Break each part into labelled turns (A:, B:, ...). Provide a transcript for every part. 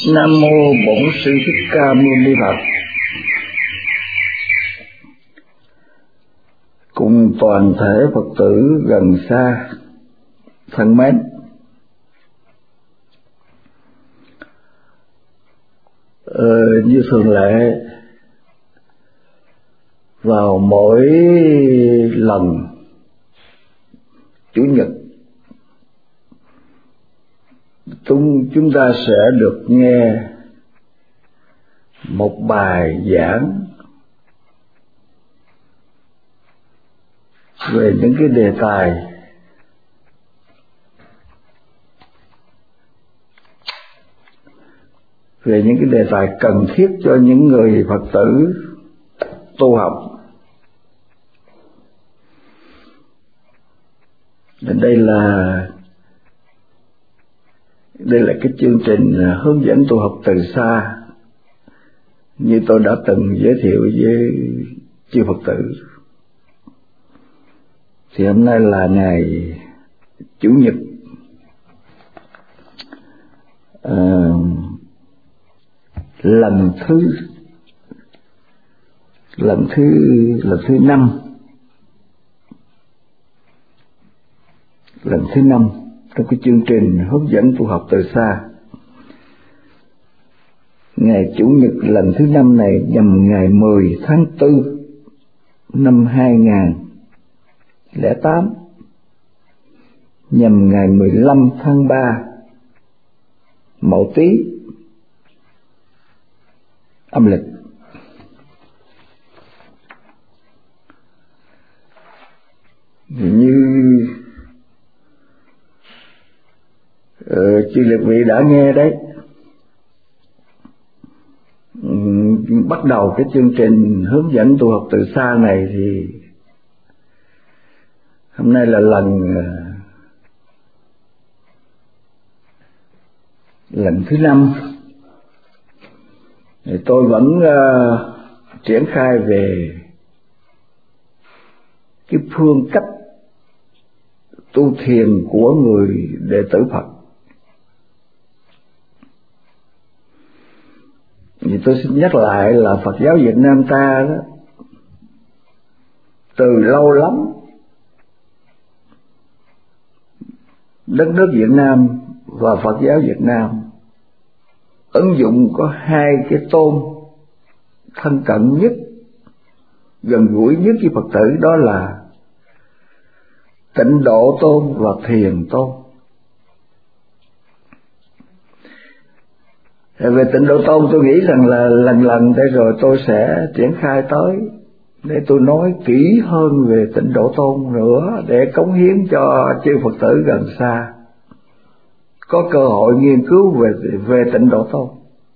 A: Nam mô Bổn Sư Thích Ca Mâu Ni Phật. Cùng toàn thể Phật tử gần xa thân mến, như thường lệ, vào mỗi lần Chủ nhật chúng ta sẽ được nghe một bài giảng về những cái đề tài cần thiết cho những người Phật tử tu học. Đây là cái chương trình hướng dẫn tu học từ xa, như tôi đã từng giới thiệu với chư Phật tử. Thì hôm nay là ngày Chủ nhật, lần thứ năm trong cái chương trình hướng dẫn tu học từ xa. Ngày Chủ nhật lần thứ 5 này nhằm ngày 10 tháng 4 năm 2008, nhằm ngày 15 tháng 3 Mậu Tý âm lịch. Như chư liệt vị đã nghe đấy, bắt đầu cái chương trình hướng dẫn tu học từ xa này thì hôm nay là lần thứ 5. Thì tôi vẫn triển khai về cái phương cách tu thiền của người đệ tử Phật. Thì tôi xin nhắc lại là Phật giáo Việt Nam ta đó, từ lâu lắm, đất nước Việt Nam và Phật giáo Việt Nam ứng dụng có hai cái tôn thân cận nhất, gần gũi nhất với Phật tử, đó là Tịnh Độ Tôn và Thiền Tôn. Về Tịnh Độ Tôn tôi nghĩ rằng là lần đây rồi tôi sẽ triển khai tới để tôi nói kỹ hơn về Tịnh Độ Tôn nữa, để cống hiến cho chư Phật tử gần xa có cơ hội nghiên cứu về Tịnh Độ Tôn.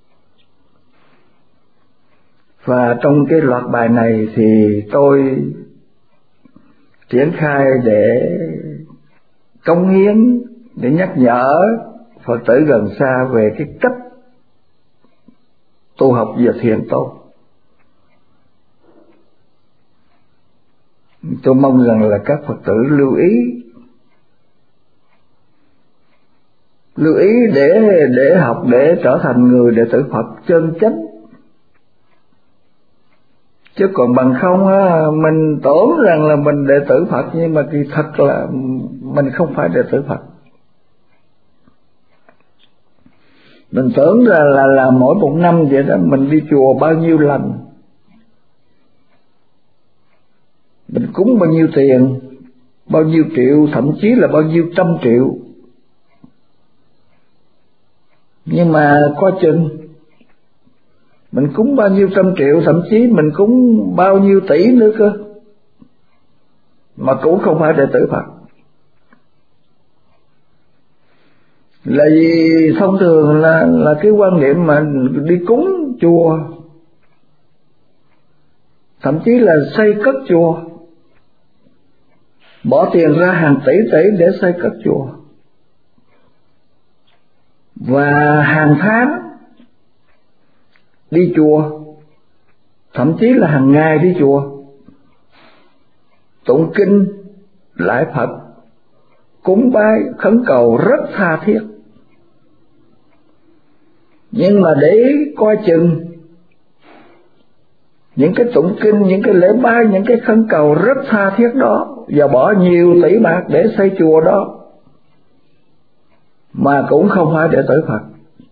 A: Và trong cái loạt bài này thì tôi triển khai để cống hiến, để nhắc nhở Phật tử gần xa về cái cách tu học về Thiền Tôn. Tôi mong rằng là các Phật tử lưu ý để học, để trở thành người đệ tử Phật chân chánh. Chứ còn bằng không á, mình tưởng rằng là mình đệ tử Phật, nhưng mà kỳ thật là mình không phải đệ tử Phật. Mình tưởng là mỗi một năm vậy đó, mình đi chùa bao nhiêu lần, mình cúng bao nhiêu tiền, bao nhiêu triệu, thậm chí là bao nhiêu trăm triệu. Nhưng mà coi chừng mình cúng bao nhiêu trăm triệu, thậm chí mình cúng bao nhiêu tỷ nữa cơ, mà cũng không phải đệ tử Phật. Là vì thông thường là cái quan niệm mà đi cúng chùa, thậm chí là xây cất chùa, bỏ tiền ra hàng tỷ để xây cất chùa, và hàng tháng đi chùa, thậm chí là hàng ngày đi chùa, tụng kinh, lạy Phật, cúng bái, khấn cầu rất tha thiết. Nhưng mà để coi chừng những cái tụng kinh, những cái lễ bái, những cái khấn cầu rất tha thiết đó, và bỏ nhiều tỷ bạc để xây chùa đó, mà cũng không phải đệ tử Phật.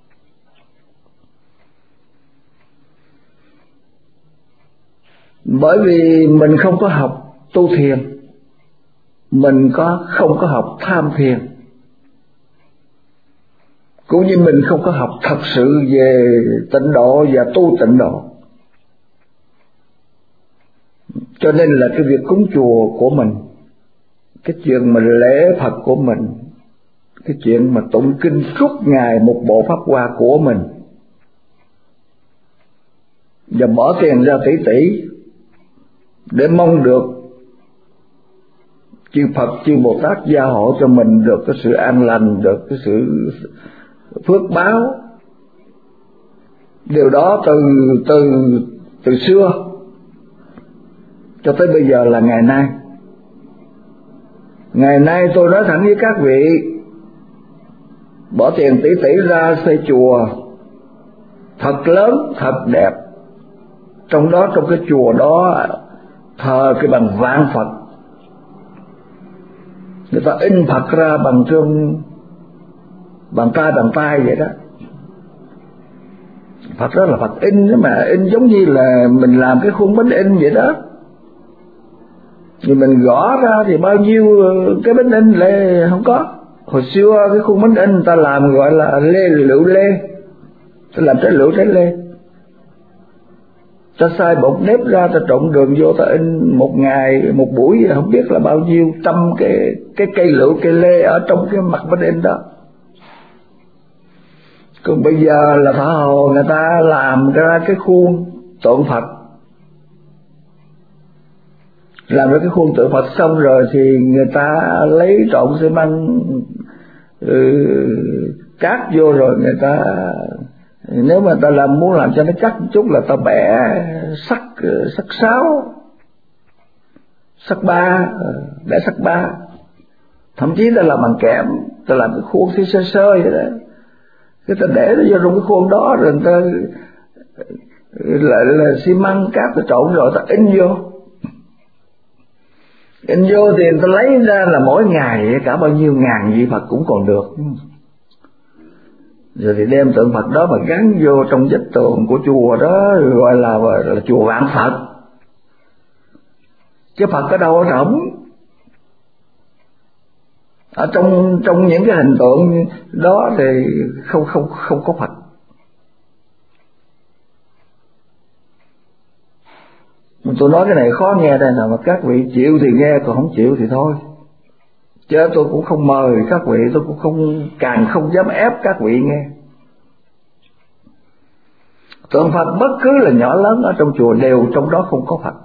A: Bởi vì mình không có học tu thiền, mình không có học tham thiền, cũng như mình không có học thật sự về tịnh độ và tu tịnh độ. Cho nên là cái việc cúng chùa của mình, cái chuyện mà lễ Phật của mình, cái chuyện mà tụng kinh suốt ngày một bộ pháp hoa của mình, và bỏ tiền ra tỷ tỷ để mong được chư Phật, chư Bồ Tát gia hộ cho mình được cái sự an lành, được cái sự phước báo. Điều đó từ xưa cho tới bây giờ là ngày nay. Ngày nay tôi nói thẳng với các vị, bỏ tiền tỷ tỷ ra xây chùa thật lớn, thật đẹp. Trong cái chùa đó thờ cái bằng vạn Phật. Người ta in Phật ra bằng bằng tay vậy đó. Phật đó là Phật in, mà in giống như là mình làm cái khuôn bánh in vậy đó. Thì mình gõ ra thì bao nhiêu cái bánh in lại không có. Hồi xưa cái khuôn bánh in người ta làm gọi là lựu lê, ta làm trái lựu trái lê, ta xay bột nếp ra, ta trộn đường vô, ta in một ngày một buổi không biết là bao nhiêu trăm cái cây lựu cây lê ở trong cái mặt bánh in đó. Còn bây giờ là thợ hồ người ta làm ra cái khuôn tượng Phật, làm ra cái khuôn tượng Phật xong rồi thì người ta lấy trộn xi măng cát vô, rồi người ta, nếu mà ta muốn làm cho nó chắc một chút là ta bẻ sắt 6, sắt 3, bẻ sắt 3, thậm chí ta làm bằng kẽm, ta làm cái khuôn sơ sơ vậy đó, cái ta để nó vô trong cái khuôn đó, rồi người ta lại là xi măng cát ta trộn rồi ta in vô. In vô thì người ta lấy ra là mỗi ngày cả bao nhiêu ngàn vị Phật cũng còn được. Rồi thì đem tượng Phật đó mà gắn vô trong vách tường của chùa đó, gọi là chùa vạn Phật. Chứ Phật ở đâu ở trỏng. Ở trong những cái hình tượng đó thì không có Phật. Tôi nói cái này khó nghe đây nào, mà các vị chịu thì nghe, còn không chịu thì thôi. Chứ tôi cũng không mời các vị, tôi cũng càng không dám ép các vị nghe. Tượng Phật bất cứ là nhỏ lớn ở trong chùa đều trong đó không có Phật.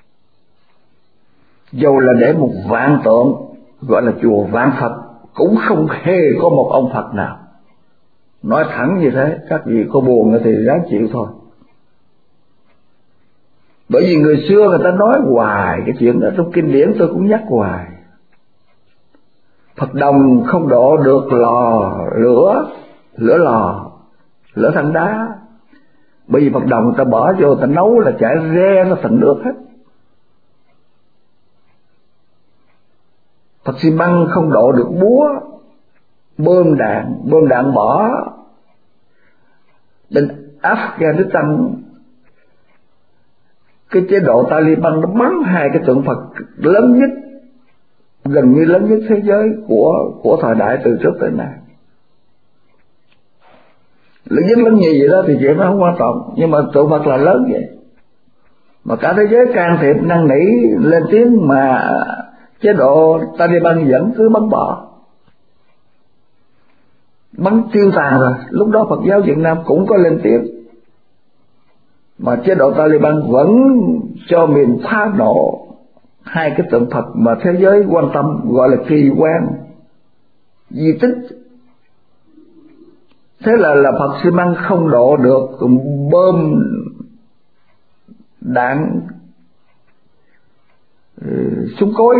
A: Dù là để một vạn tượng gọi là chùa vạn Phật cũng không hề có một ông Phật nào. Nói thẳng như thế, các vị có buồn thì ráng chịu thôi. Bởi vì người xưa người ta nói hoài cái chuyện đó, trong kinh điển tôi cũng nhắc hoài. Phật đồng không độ được lửa than đá. Bởi vì Phật đồng người ta bỏ vô, người ta nấu là chảy re nó thành nước hết. Phật xi măng không độ được búa, bơm đạn bỏ. Bên Afghanistan, cái chế độ Taliban nó bắn 2 cái tượng Phật lớn nhất, gần như lớn nhất thế giới của thời đại từ trước tới nay. Lớn nhất lớn nhì vậy đó thì chuyện nó không quan trọng, nhưng mà tượng Phật là lớn vậy. Mà cả thế giới can thiệp năn nỉ lên tiếng mà chế độ Taliban vẫn cứ bắn bỏ, bắn tiêu tàn rồi. Lúc đó Phật giáo Việt Nam cũng có lên tiếng, mà chế độ Taliban vẫn cho miền phá nổ 2 cái tượng Phật mà thế giới quan tâm, gọi là kỳ quan di tích. Thế là Phật xi măng không độ được, bơm đạn súng cối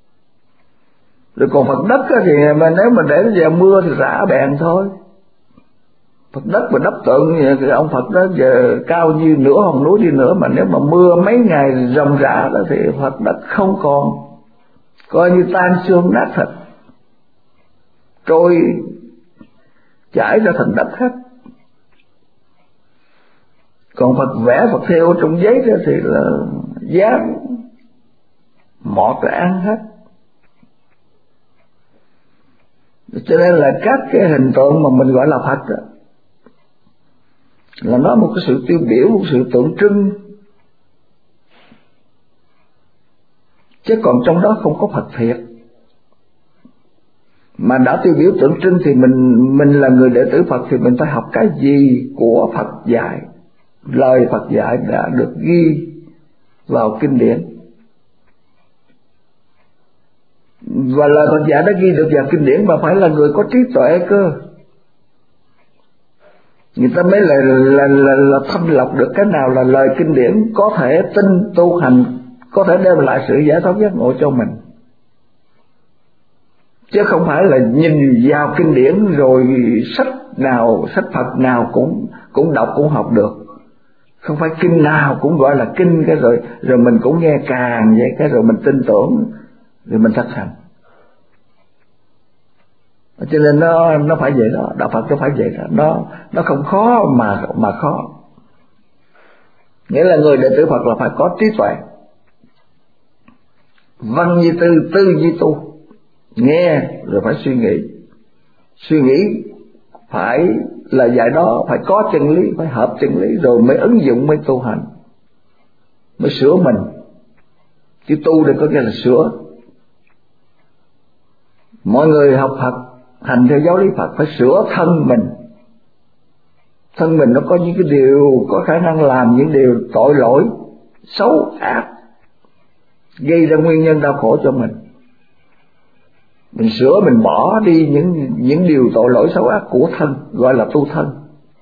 A: rồi còn Phật đất thì mà nếu mà để vào mưa thì rã bèn thôi. Phật đất mà đắp tượng ông Phật đó giờ cao như nửa hòn núi đi nữa, mà nếu mà mưa mấy ngày ròng rã đó thì Phật đất không còn, coi như tan xương nát thịt, trôi chảy ra thành đất hết. Còn Phật vẽ Phật theo trong giấy đó thì là dán mọt ra ăn hết. Cho nên là các cái hình tượng mà mình gọi là Phật đó, là nó một cái sự tiêu biểu, một sự tượng trưng, chứ còn trong đó không có Phật thiệt. Mà đã tiêu biểu tượng trưng thì mình là người đệ tử Phật thì mình phải học cái gì của Phật dạy. Lời Phật dạy đã được ghi vào kinh điển, và lời Phật dạy đã ghi được vào kinh điển mà phải là người có trí tuệ cơ, người ta mới là thanh lọc được cái nào là lời kinh điển có thể tin tu hành, có thể đem lại sự giải thoát giác ngộ cho mình. Chứ không phải là nhìn vào kinh điển rồi sách nào, sách Phật nào cũng đọc cũng học được. Không phải kinh nào cũng gọi là kinh, cái rồi mình cũng nghe càng vậy, cái rồi mình tin tưởng, rồi mình thực hành. Cho nên nó phải vậy đó, đạo Phật nó phải vậy đó, nó không khó mà khó. Nghĩa là người đệ tử Phật là phải có trí tuệ, văn như tư, tư như tu, nghe rồi phải suy nghĩ phải là dạy đó, phải có chân lý, phải hợp chân lý, rồi mới ứng dụng, mới tu hành, mới sửa mình. Chứ tu thì có nghĩa là sửa. Mọi người học Phật, hành theo giáo lý Phật phải sửa thân mình. Thân mình nó có những cái điều có khả năng làm những điều tội lỗi xấu ác, gây ra nguyên nhân đau khổ cho mình. Mình sửa, mình bỏ đi những điều tội lỗi xấu ác của thân, gọi là tu thân.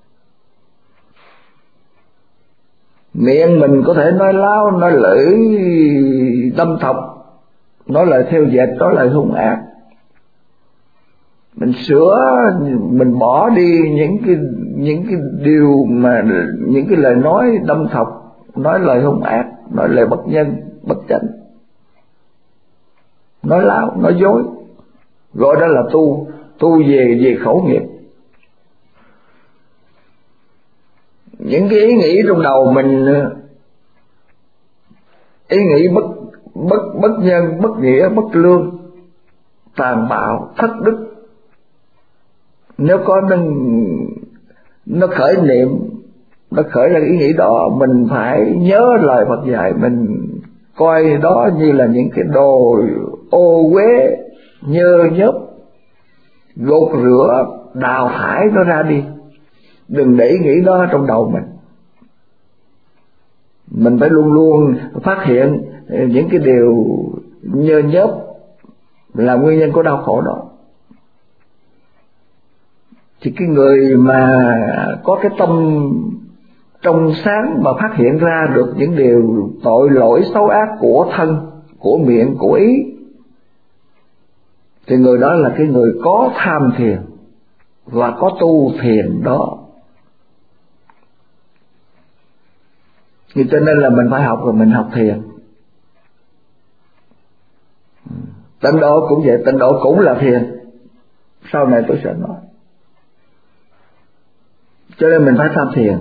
A: Miệng mình có thể nói láo, nói lưỡi đâm thọc, nói lời theo dệt, nói lời hung ác. Mình sửa, mình bỏ đi những cái điều mà những cái lời nói đâm thọc, nói lời hung ác, nói lời bất nhân, bất chánh, nói láo, nói dối, gọi đó là tu về khẩu nghiệp. Những cái ý nghĩ trong đầu mình, ý nghĩ bất nhân, bất nghĩa, bất lương, tàn bạo, thất đức, nếu có nó khởi niệm, nó khởi ra ý nghĩ đó, mình phải nhớ lời Phật dạy, mình coi đó như là những cái đồ ô uế, nhơ nhớp, gột rửa, đào thải nó ra đi. Đừng để ý nghĩ đó trong đầu mình. Mình phải luôn luôn phát hiện những cái điều nhơ nhớp là nguyên nhân của đau khổ đó. Thì cái người mà có cái tâm trong sáng mà phát hiện ra được những điều tội lỗi xấu ác của thân, của miệng, của ý, thì người đó là cái người có tham thiền và có tu thiền đó. Thì cho nên là mình phải học, rồi mình học thiền. Tịnh độ cũng vậy, tịnh độ cũng là thiền. Sau này tôi sẽ nói. Cho nên mình phải tham thiền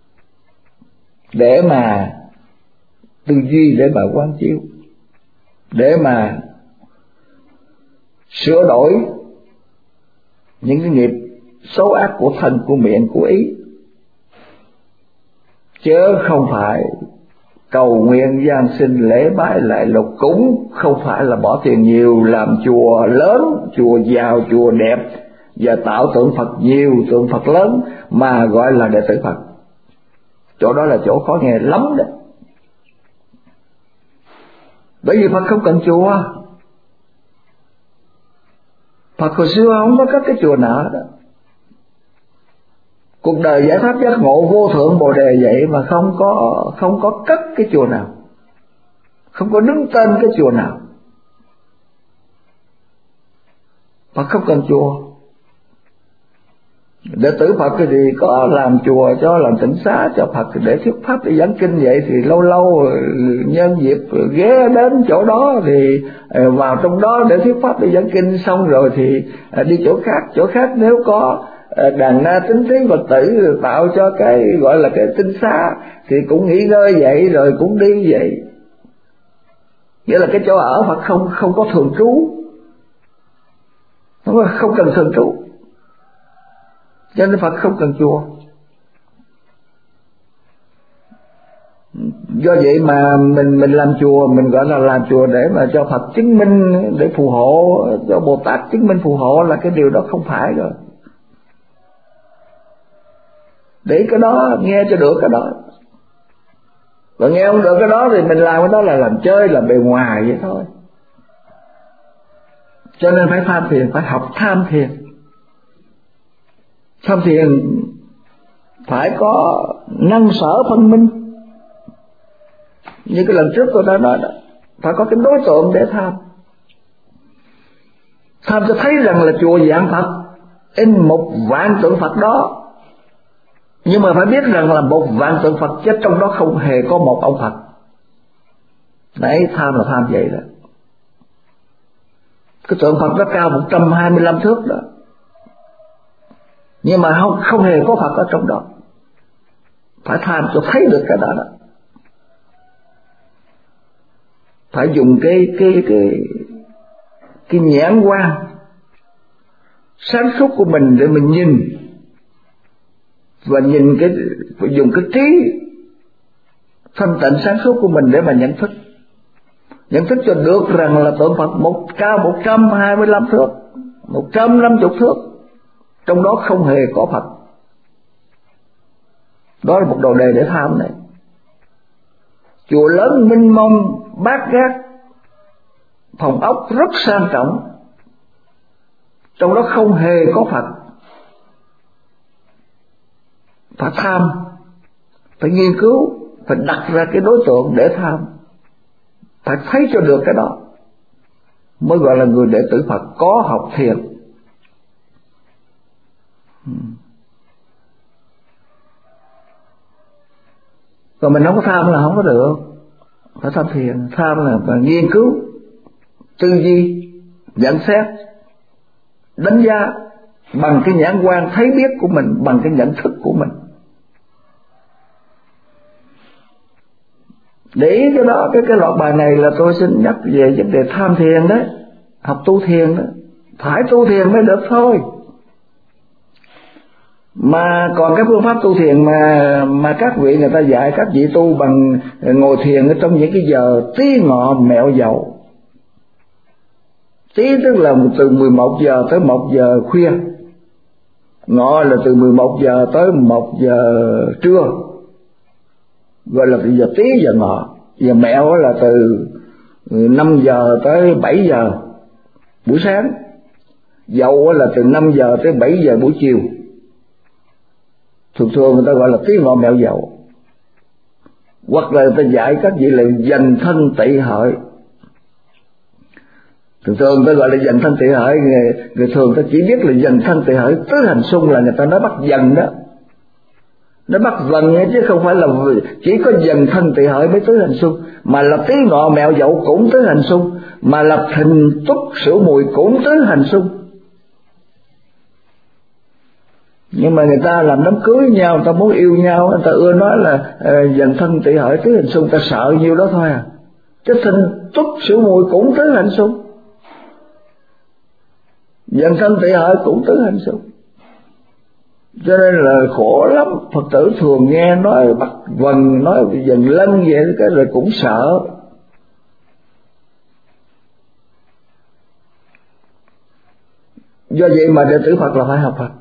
A: để mà tư duy, để mà quán chiếu, để mà sửa đổi những cái nghiệp xấu ác của thân, của miệng, của ý, chứ không phải cầu nguyện giang sinh lễ bái lại lục cúng, không phải là bỏ tiền nhiều làm chùa lớn, chùa giàu, chùa đẹp và tạo tượng Phật nhiều, tượng Phật lớn mà gọi là đệ tử Phật. Chỗ đó là chỗ khó nghe lắm đó. Bởi vì Phật không cần chùa. Phật hồi xưa không có cất cái chùa nào đó. Cuộc đời giải thoát giác ngộ vô thượng bồ đề vậy mà không có cất cái chùa nào, không có đứng tên cái chùa nào. Phật không cần chùa. Đệ tử Phật thì có làm chùa cho, làm tịnh xá cho Phật để thuyết pháp, để giảng kinh, vậy thì lâu lâu nhân dịp ghé đến chỗ đó thì vào trong đó để thuyết pháp, để giảng kinh, xong rồi thì đi chỗ khác nếu có đàn na tín thí Phật tử tạo cho cái gọi là cái tịnh xá thì cũng nghỉ ngơi vậy rồi cũng đi vậy. Nghĩa là cái chỗ ở Phật không có thường trú, không cần thường trú, cho nên Phật không cần chùa. Do vậy mà mình làm chùa, mình gọi là làm chùa để mà cho Phật chứng minh, để phù hộ, cho Bồ Tát chứng minh phù hộ, là cái điều đó không phải rồi. Để cái đó nghe cho được cái đó, và nghe không được cái đó thì mình làm cái đó là làm chơi, là bề ngoài vậy thôi. Cho nên phải tham thiền, phải học tham thiền. Tham thiền phải có năng sở phân minh. Như cái lần trước tôi đã nói đó, phải có cái đối tượng để tham. Tham cho thấy rằng là chùa dạng Phật in 1.000 tượng Phật đó, nhưng mà phải biết rằng là 1.000 tượng Phật chứ trong đó không hề có một ông Phật. Đấy, tham là tham vậy đó. Cái tượng Phật nó cao 125 thước đó, nhưng mà không hề có Phật ở trong đó. Phải tham cho thấy được cái đó đó. Phải dùng cái nhãn quan sáng suốt của mình để mình nhìn, và dùng cái trí thanh tịnh sáng suốt của mình để mà nhận thức cho được rằng là tượng Phật cao 125 thước, 150 thước, trong đó không hề có Phật. Đó là một đồ đề để tham này. Chùa lớn mênh mông, bát ngát, phòng ốc rất sang trọng, trong đó không hề có Phật. Phải tham, phải nghiên cứu, phải đặt ra cái đối tượng để tham, phải thấy cho được cái đó mới gọi là người đệ tử Phật có học thiền. Còn mình không có tham là không có được. Phải tham thiền. Tham là phải nghiên cứu, tư duy, nhận xét, đánh giá bằng cái nhãn quan thấy biết của mình, bằng cái nhận thức của mình. Để ý cái đó, cái loạt bài này là tôi xin nhắc về vấn đề tham thiền đấy, học tu thiền đó. Phải tu thiền mới được thôi. Mà còn cái phương pháp tu thiền mà các vị người ta dạy các vị tu bằng ngồi thiền ở trong những cái giờ tí ngọ mẹo dầu. Tí tức là từ 11 giờ tới 1 giờ khuya, ngọ là từ 11 giờ tới 1 giờ trưa, gọi là giờ tí giờ ngọ. Giờ mẹo là từ 5 giờ tới 7 giờ buổi sáng, dầu là từ 5 giờ tới 7 giờ buổi chiều. Thường người ta gọi là tí ngọ mẹo dầu. Hoặc là người ta dạy các vị là dành thân tị hợi. Thường người ta gọi là dành thân tị hợi. Người thường ta chỉ biết là dành thân tị hợi tứ hành xung là người ta nói bắt dần đó, nó bắt dần chứ không phải là chỉ có dần thân tị hợi mới tứ hành xung, mà là tí ngọ mẹo dậu cũng tứ hành xung, mà là thìn túc sửu mùi cũng tứ hành xung. Nhưng mà người ta làm đám cưới nhau, người ta muốn yêu nhau, người ta ưa nói là dần thân tị hợi tứ hành xung, người ta sợ nhiêu đó thôi à. Chứ thìn túc sửu mùi cũng tứ hành xung, dần thân tị hợi cũng tứ hành xung. Cho nên là khổ lắm. Phật tử thường nghe nói bắt vần, nói dần lân vậy cái rồi cũng sợ. Do vậy mà đệ tử Phật là phải học Phật,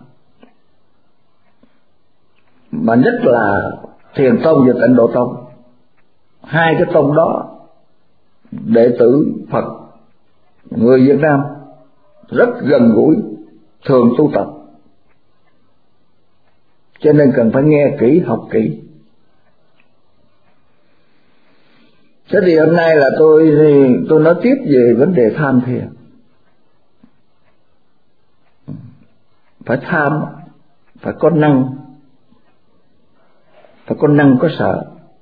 A: mà nhất là Thiền Tông và Tịnh Độ Tông. Hai cái tông đó đệ tử Phật người Việt Nam rất gần gũi, thường tu tập, cho nên cần phải nghe kỹ, học kỹ. Thế thì hôm nay là tôi nói tiếp về vấn đề tham thiền. Phải tham phải có năng, có sợ.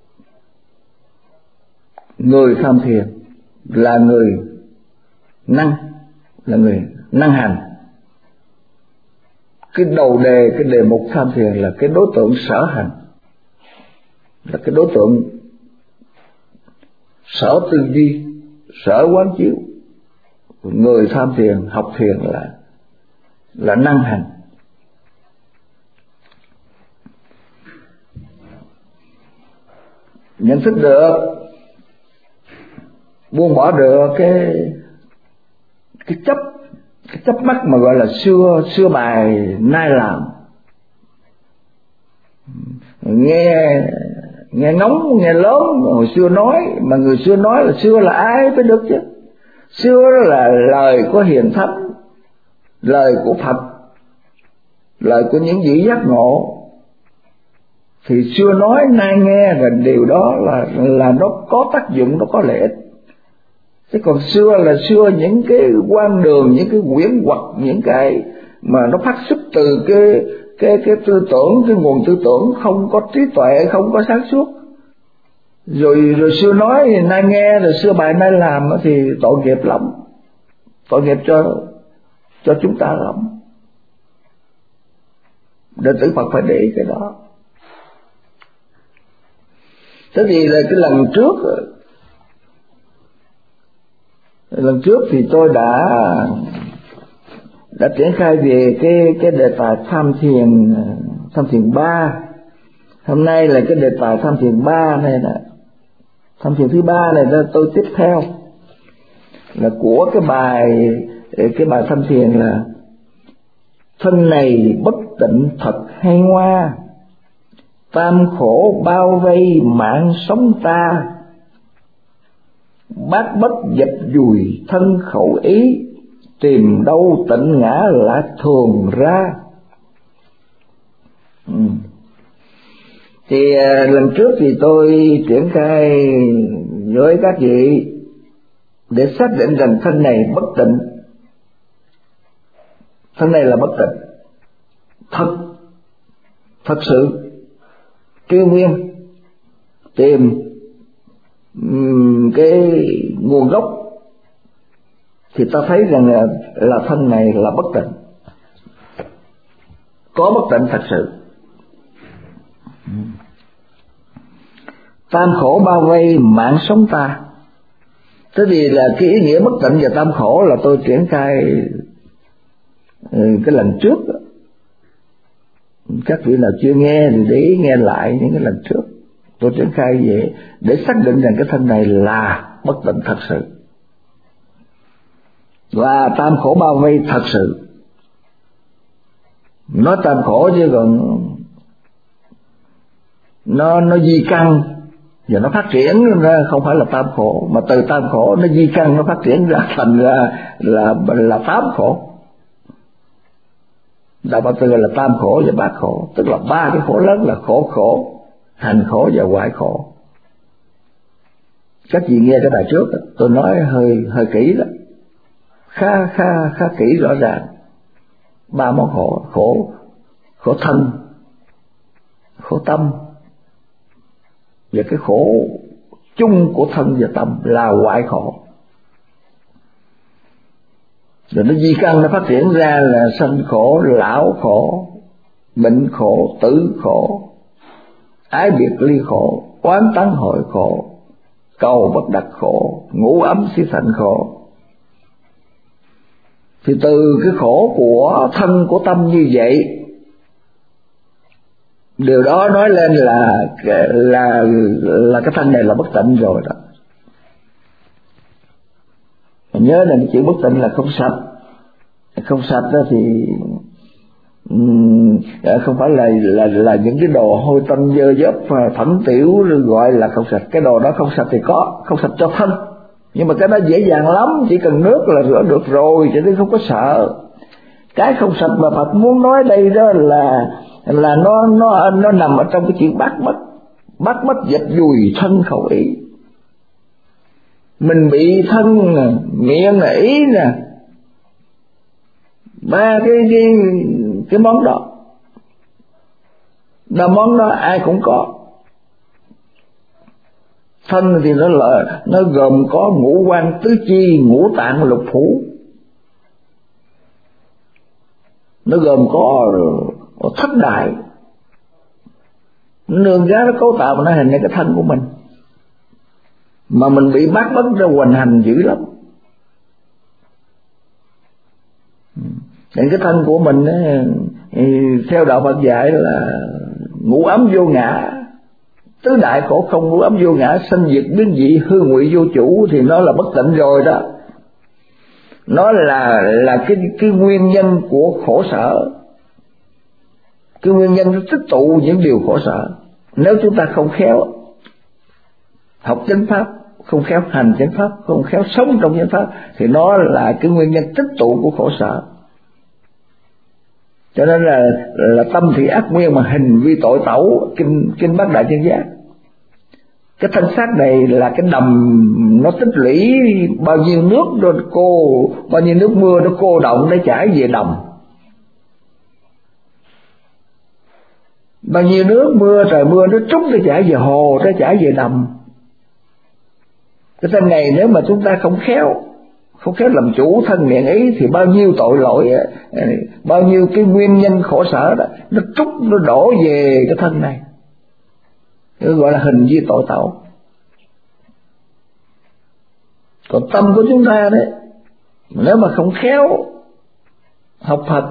A: Người tham thiền là người năng, là người năng hành. Cái đầu đề, cái đề mục tham thiền là cái đối tượng sở hành, là cái đối tượng sở tư duy, sở quán chiếu. Người tham thiền, học thiền là năng hành. Nhận thức được, buông bỏ được cái chấp mắc mà gọi là xưa bài nay làm. Nghe ngóng, nghe lớn, hồi xưa nói, mà người xưa nói là xưa là ai mới được chứ. Xưa là lời của hiền thánh, lời của Phật, lời của những vị giác ngộ. Thì xưa nói nay nghe, và điều đó là nó có tác dụng, nó có lợi ích. Chứ còn xưa là xưa những cái quan đường, những cái quyển hoặc, những cái mà nó phát xuất từ cái tư tưởng, cái nguồn tư tưởng không có trí tuệ, không có sáng suốt. Rồi xưa nói nay nghe, rồi xưa bài nay làm thì tội nghiệp lắm, tội nghiệp cho chúng ta lắm. Đệ tử Phật phải để ý cái đó. Thế thì là cái lần trước thì tôi đã triển khai về cái đề tài tham thiền 3. Hôm nay là cái đề tài tham thiền 3 này nè, tham thiền thứ 3 này đó, tôi tiếp theo là của cái bài tham thiền là thân này bất tịnh thật hay hoa, tam khổ bao vây mạng sống ta, bát bất dập dùi thân khẩu ý, tìm đâu tịnh ngã lạc thường ra. Thì lần trước thì tôi triển khai với các vị để xác định rằng thân này bất tịnh, thân này là bất tịnh thật sự triêu nguyên, tìm cái nguồn gốc thì ta thấy rằng là thân này là bất tịnh, có bất tịnh thật sự. Tam khổ bao vây mạng sống ta. Thế thì là cái ý nghĩa bất tịnh và tam khổ là tôi triển khai cái lần trước. Các vị nào chưa nghe thì để ý nghe lại những cái lần trước tôi triển khai về để xác định rằng cái thân này là bất tịnh thật sự, và tam khổ bao vây thật sự. Nói tam khổ chứ còn nó di căn và nó phát triển ra không phải là tam khổ, mà từ tam khổ nó di căn, nó phát triển ra thành ra là tám khổ. Đạo Phật gọi là tam khổ và bát khổ, tức là ba cái khổ lớn là khổ, hành khổ và hoại khổ. Các vị nghe cái bài trước tôi nói hơi kỹ đó, khá kỹ rõ ràng. Ba món khổ thân, khổ tâm, và cái khổ chung của thân và tâm là hoại khổ. Rồi nó di căn, nó phát triển ra là sanh khổ, lão khổ, bệnh khổ, tử khổ, ái biệt ly khổ, oán tán hội khổ, cầu bất đắc khổ, ngủ ấm xí thành khổ. Thì từ cái khổ của thân của tâm như vậy, điều đó nói lên là cái thân này là bất tịnh rồi đó. Nhớ là cái chữ bất tịnh là không sạch. Không sạch đó thì không phải là những cái đồ hôi tanh dơ dớp thẩm tiểu gọi là không sạch. Cái đồ đó không sạch thì có, không sạch cho thân, nhưng mà cái đó dễ dàng lắm, chỉ cần nước là rửa được rồi, cho nên không có sợ. Cái không sạch mà Phật muốn nói đây đó là nó nằm ở trong cái chuyện bát mất dập dùi thân khẩu ý. Mình bị thân nè, miệng nè, ý nè, ba cái món đó Năm món đó ai cũng có. Thân thì nó gồm có ngũ quan tứ chi, ngũ tạng lục phủ, nó gồm có thất đại, nương giá nó cấu tạo mà nó hình thành cái thân của mình, mà mình bị bắt ra hoành hành dữ lắm. Nên cái thân của mình ấy, theo đạo Phật dạy là ngũ ấm vô ngã, tứ đại khổ không, ngũ ấm vô ngã, sanh diệt biến dị, hư ngụy vô chủ, thì nó là bất tịnh rồi đó. Nó là cái nguyên nhân của khổ sở, cái nguyên nhân nó tích tụ những điều khổ sở. Nếu chúng ta không khéo học chánh pháp, không khéo hành chánh pháp, không khéo sống trong chánh pháp, thì nó là cái nguyên nhân tích tụ của khổ sở. Cho nên là tâm thì ác nguyên mà hình vi tội tẩu, kinh Bát Đại Chân Giác. Cái thân xác này là cái đầm nó tích lũy bao nhiêu nước nó cô, bao nhiêu nước mưa nó cô động để chảy về đầm, bao nhiêu nước mưa trời mưa nó trút để chảy về hồ, nó chảy về đầm. Cái thân này nếu mà chúng ta không khéo làm chủ thân miệng ấy, thì bao nhiêu tội lỗi, bao nhiêu cái nguyên nhân khổ sở đó nó trút, nó đổ về cái thân này, nó gọi là hình vi tội tẩu. Còn tâm của chúng ta đấy, nếu mà không khéo học Phật,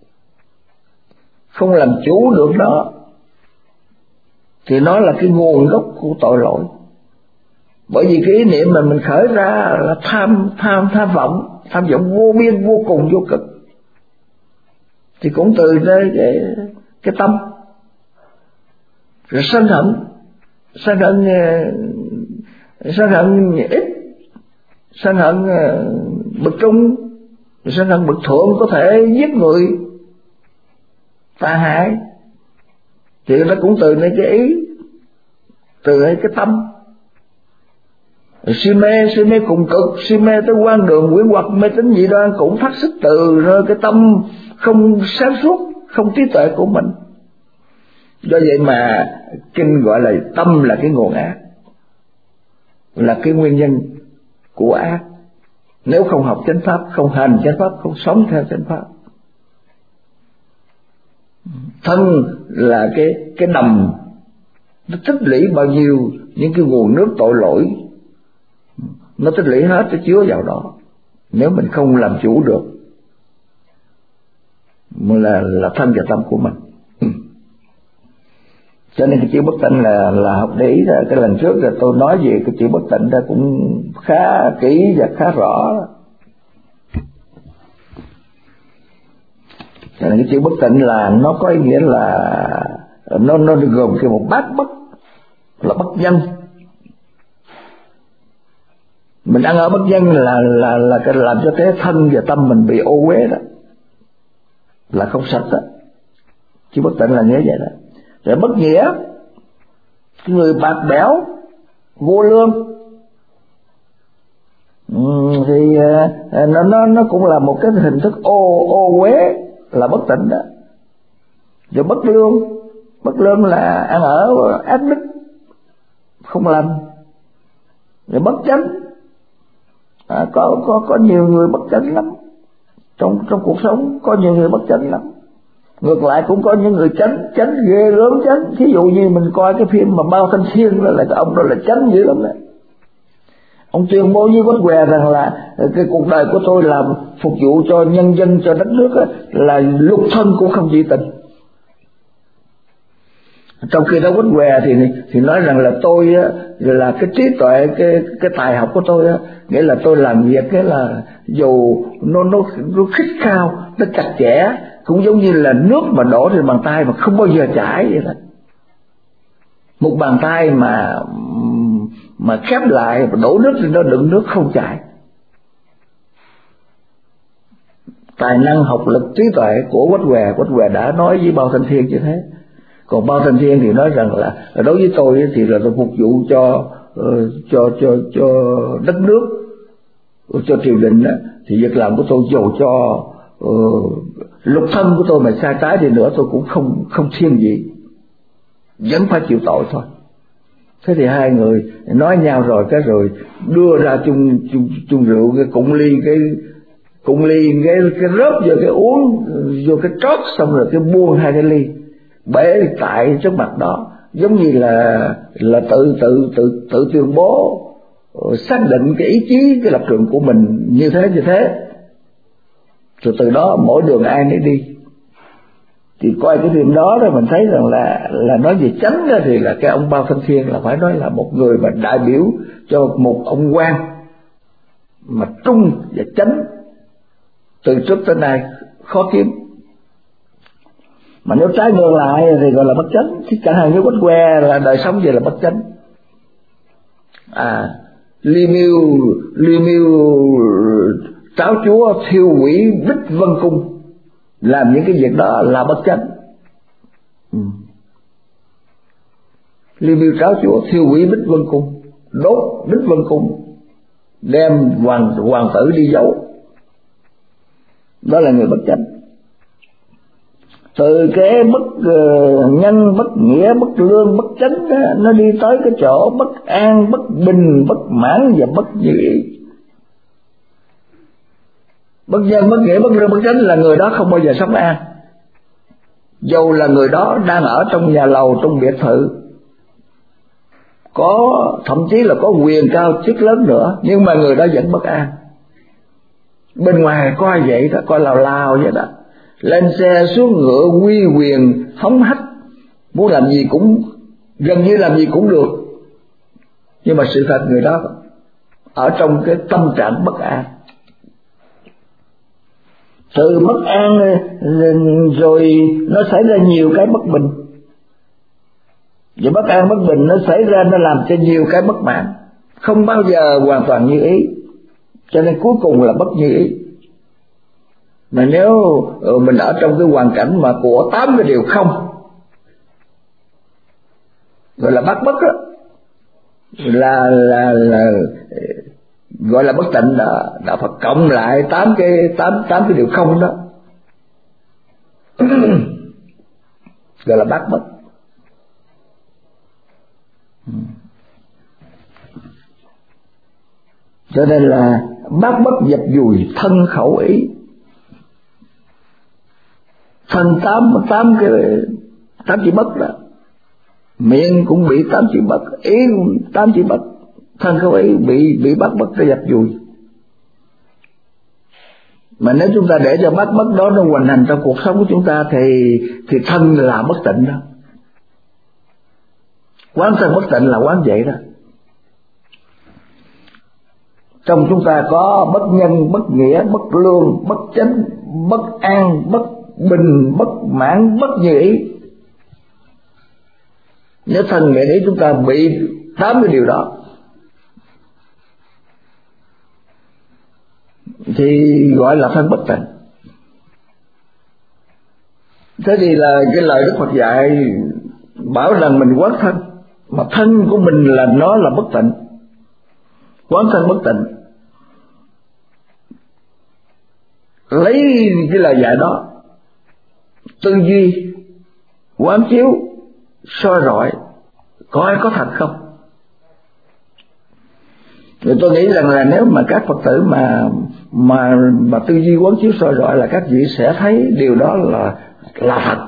A: không làm chủ được nó, thì nó là cái nguồn gốc của tội lỗi. Bởi vì cái ý niệm mà mình khởi ra là tham vọng vô biên vô cùng vô cực, thì cũng từ đây cái tâm, rồi sân hận ít, sân hận bậc trung, sân hận bậc thượng có thể giết người, tà hại, thì nó cũng từ nơi cái ý, từ nơi cái tâm. Si mê cùng cực, si mê tới quan đường quyển hoặc, mê tín dị đoan cũng phát xuất từ cái tâm không sáng suốt, không trí tuệ của mình. Do vậy mà kinh gọi là tâm là cái nguồn ác, là cái nguyên nhân của ác. Nếu không học chánh pháp, không hành chánh pháp, không sống theo chánh pháp. Thân là cái đầm nó tích lũy bao nhiêu những cái nguồn nước tội lỗi, nó tích lũy hết, nó chứa vào đó. Nếu mình không làm chủ được là thân và tâm của mình. Cho nên cái chữ bất tịnh là học để ý. Cái lần trước là tôi nói về cái chữ bất tịnh ra cũng khá kỹ và khá rõ. Cho nên cái chữ bất tịnh là nó có ý nghĩa là nó gồm cái một bát bất, là bất nhân. Mình ăn ở bất nhân là cái làm cho cái thân và tâm mình bị ô uế đó, là không sạch đó. Chứ bất tịnh là nghĩa vậy đó. Rồi bất nghĩa, cái người bạc bẽo, vô lương, thì nó cũng là một cái hình thức ô uế, là bất tịnh đó. Rồi bất lương là ăn ở ác đức, không lành. Rồi bất chánh, có nhiều người bất chánh lắm trong cuộc sống, có nhiều người bất chánh lắm. Ngược lại cũng có những người chánh ghê gớm chánh. Thí dụ như mình coi cái phim mà Bao Thanh Thiên đó, là cái ông đó là chánh dữ lắm đấy. Ông tuyên bố với Quách Què rằng là cái cuộc đời của tôi làm phục vụ cho nhân dân, cho đất nước đó, là lục thân cũng không dị tình. Trong khi đó Quách Què thì nói rằng là tôi là cái trí tuệ, cái tài học của tôi, nghĩa là tôi làm việc cái là dù nó khích khao, nó chặt chẽ, cũng giống như là nước mà đổ trên bàn tay mà không bao giờ chảy vậy đó. Một bàn tay mà khép lại và đổ nước thì nó đựng nước không chảy. Tài năng, học lực, trí tuệ của Quách Què đã nói với Bao Thanh Thiên như thế. Còn Bao Thanh Thiên thì nói rằng là đối với tôi thì là tôi phục vụ cho đất nước, cho triều đình đó, thì việc làm của tôi dù cho lục thân của tôi mà sai trái đi nữa tôi cũng không thiên vị. vẫn phải chịu tội thôi. Thế thì hai người nói nhau rồi cái rồi đưa ra chung rượu, cái cụng ly cái rớp vô cái uống vô cái trót, xong rồi cái buông hai cái ly bể tại trước mặt đó, giống như là tự tuyên bố xác định cái ý chí, cái lập trường của mình như thế. Rồi từ đó mỗi đường ai nấy đi. Thì coi cái phim đó mình thấy rằng là nói về chánh đó, thì là cái ông Bao Thanh Thiên là phải nói là một người mà đại biểu cho một ông quan mà trung và chánh từ trước tới nay khó kiếm. Mà nếu trái ngược lại thì gọi là bất chánh. Chứ chẳng hạn như Quách Que là đời sống về là bất chánh. Ly miêu tráo chúa thiêu hủy Bích Vân Cung, làm những cái việc đó là bất chánh. Ly miêu tráo chúa thiêu hủy Bích Vân Cung, đốt Bích Vân Cung, đem hoàng tử đi giấu, đó là người bất chánh. Từ cái bất nhân, bất nghĩa, bất lương, bất chánh đó, nó đi tới cái chỗ bất an, bất bình, bất mãn và bất như ý. Bất nhân, bất nghĩa, bất lương, bất chánh là người đó không bao giờ sống an. Dầu là người đó đang ở trong nhà lầu, trong biệt thự, thậm chí là có quyền cao chức lớn nữa, nhưng mà người đó vẫn bất an. Bên ngoài coi vậy đó, coi lào vậy đó, lên xe xuống ngựa uy quyền hống hách, muốn làm gì cũng gần như làm gì cũng được. Nhưng mà sự thật người đó ở trong cái tâm trạng bất an. Từ bất an rồi nó xảy ra nhiều cái bất bình, và bất an bất bình nó xảy ra, nó làm cho nhiều cái bất mãn, không bao giờ hoàn toàn như ý, cho nên cuối cùng là bất như ý. Mà nếu mình ở trong cái hoàn cảnh mà của 8 cái điều không, gọi là bát bất đó, là gọi là bất tịnh đó, đạo Phật cộng lại 8 cái điều không đó gọi là bát bất. Cho nên là bát bất dập dùi thân khẩu ý. Thân 8 chữ bất đó, miệng cũng bị 8 chữ bất, ý cũng 8 chữ bất, thân khẩu ý bị bát bất cái dập dùi. Mà nếu chúng ta để cho bát bất đó nó hoành hành trong cuộc sống của chúng ta thì thân là bất tịnh đó. Quán thân bất tịnh là quán vậy đó. Trong chúng ta có bất nhân, bất nghĩa, bất lương, bất chánh, bất an, bất bình, bất mãn, bất như ý. Nếu thân nghĩa ý chúng ta bị 8 cái điều đó thì gọi là thân bất tịnh. Thế thì là cái lời Đức Phật dạy bảo rằng mình quán thân, mà thân của mình là nó là bất tịnh. Quán thân bất tịnh, lấy cái lời dạy đó tư duy quán chiếu soi rọi coi có thật không. Rồi tôi nghĩ rằng là nếu mà các Phật tử mà tư duy quán chiếu soi rọi là các vị sẽ thấy điều đó là thật.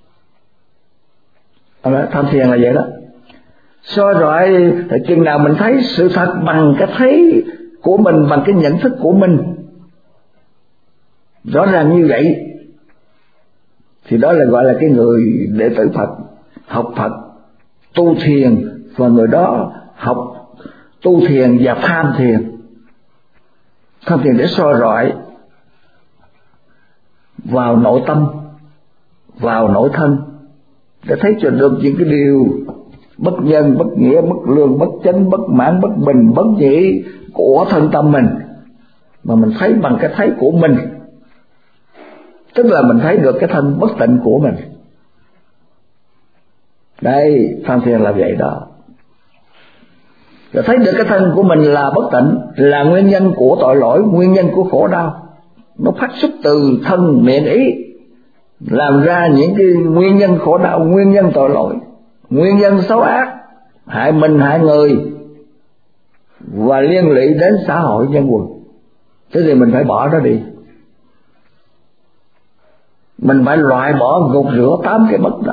A: Tham thiền là vậy đó. Soi rọi chừng nào mình thấy sự thật bằng cái thấy của mình, bằng cái nhận thức của mình rõ ràng như vậy, thì đó là gọi là cái người đệ tử Phật, học Phật, tu thiền, và người đó học tu thiền và tham thiền. Tham thiền để soi rọi vào nội tâm, vào nội thân, để thấy cho được những cái điều bất nhân, bất nghĩa, bất lương, bất chánh, bất mãn, bất bình, bất nhị của thân tâm mình, mà mình thấy bằng cái thấy của mình, tức là mình thấy được cái thân bất tịnh của mình. Đây, tham thiền là vậy đó. Rồi thấy được cái thân của mình là bất tịnh, là nguyên nhân của tội lỗi, nguyên nhân của khổ đau, nó phát xuất từ thân miệng ý, làm ra những cái nguyên nhân khổ đau, nguyên nhân tội lỗi. nguyên nhân xấu ác, hại mình hại người và liên lụy đến xã hội nhân quần. Thế thì mình phải bỏ nó đi. Mình phải loại bỏ, gột rửa 8 cái bất đó.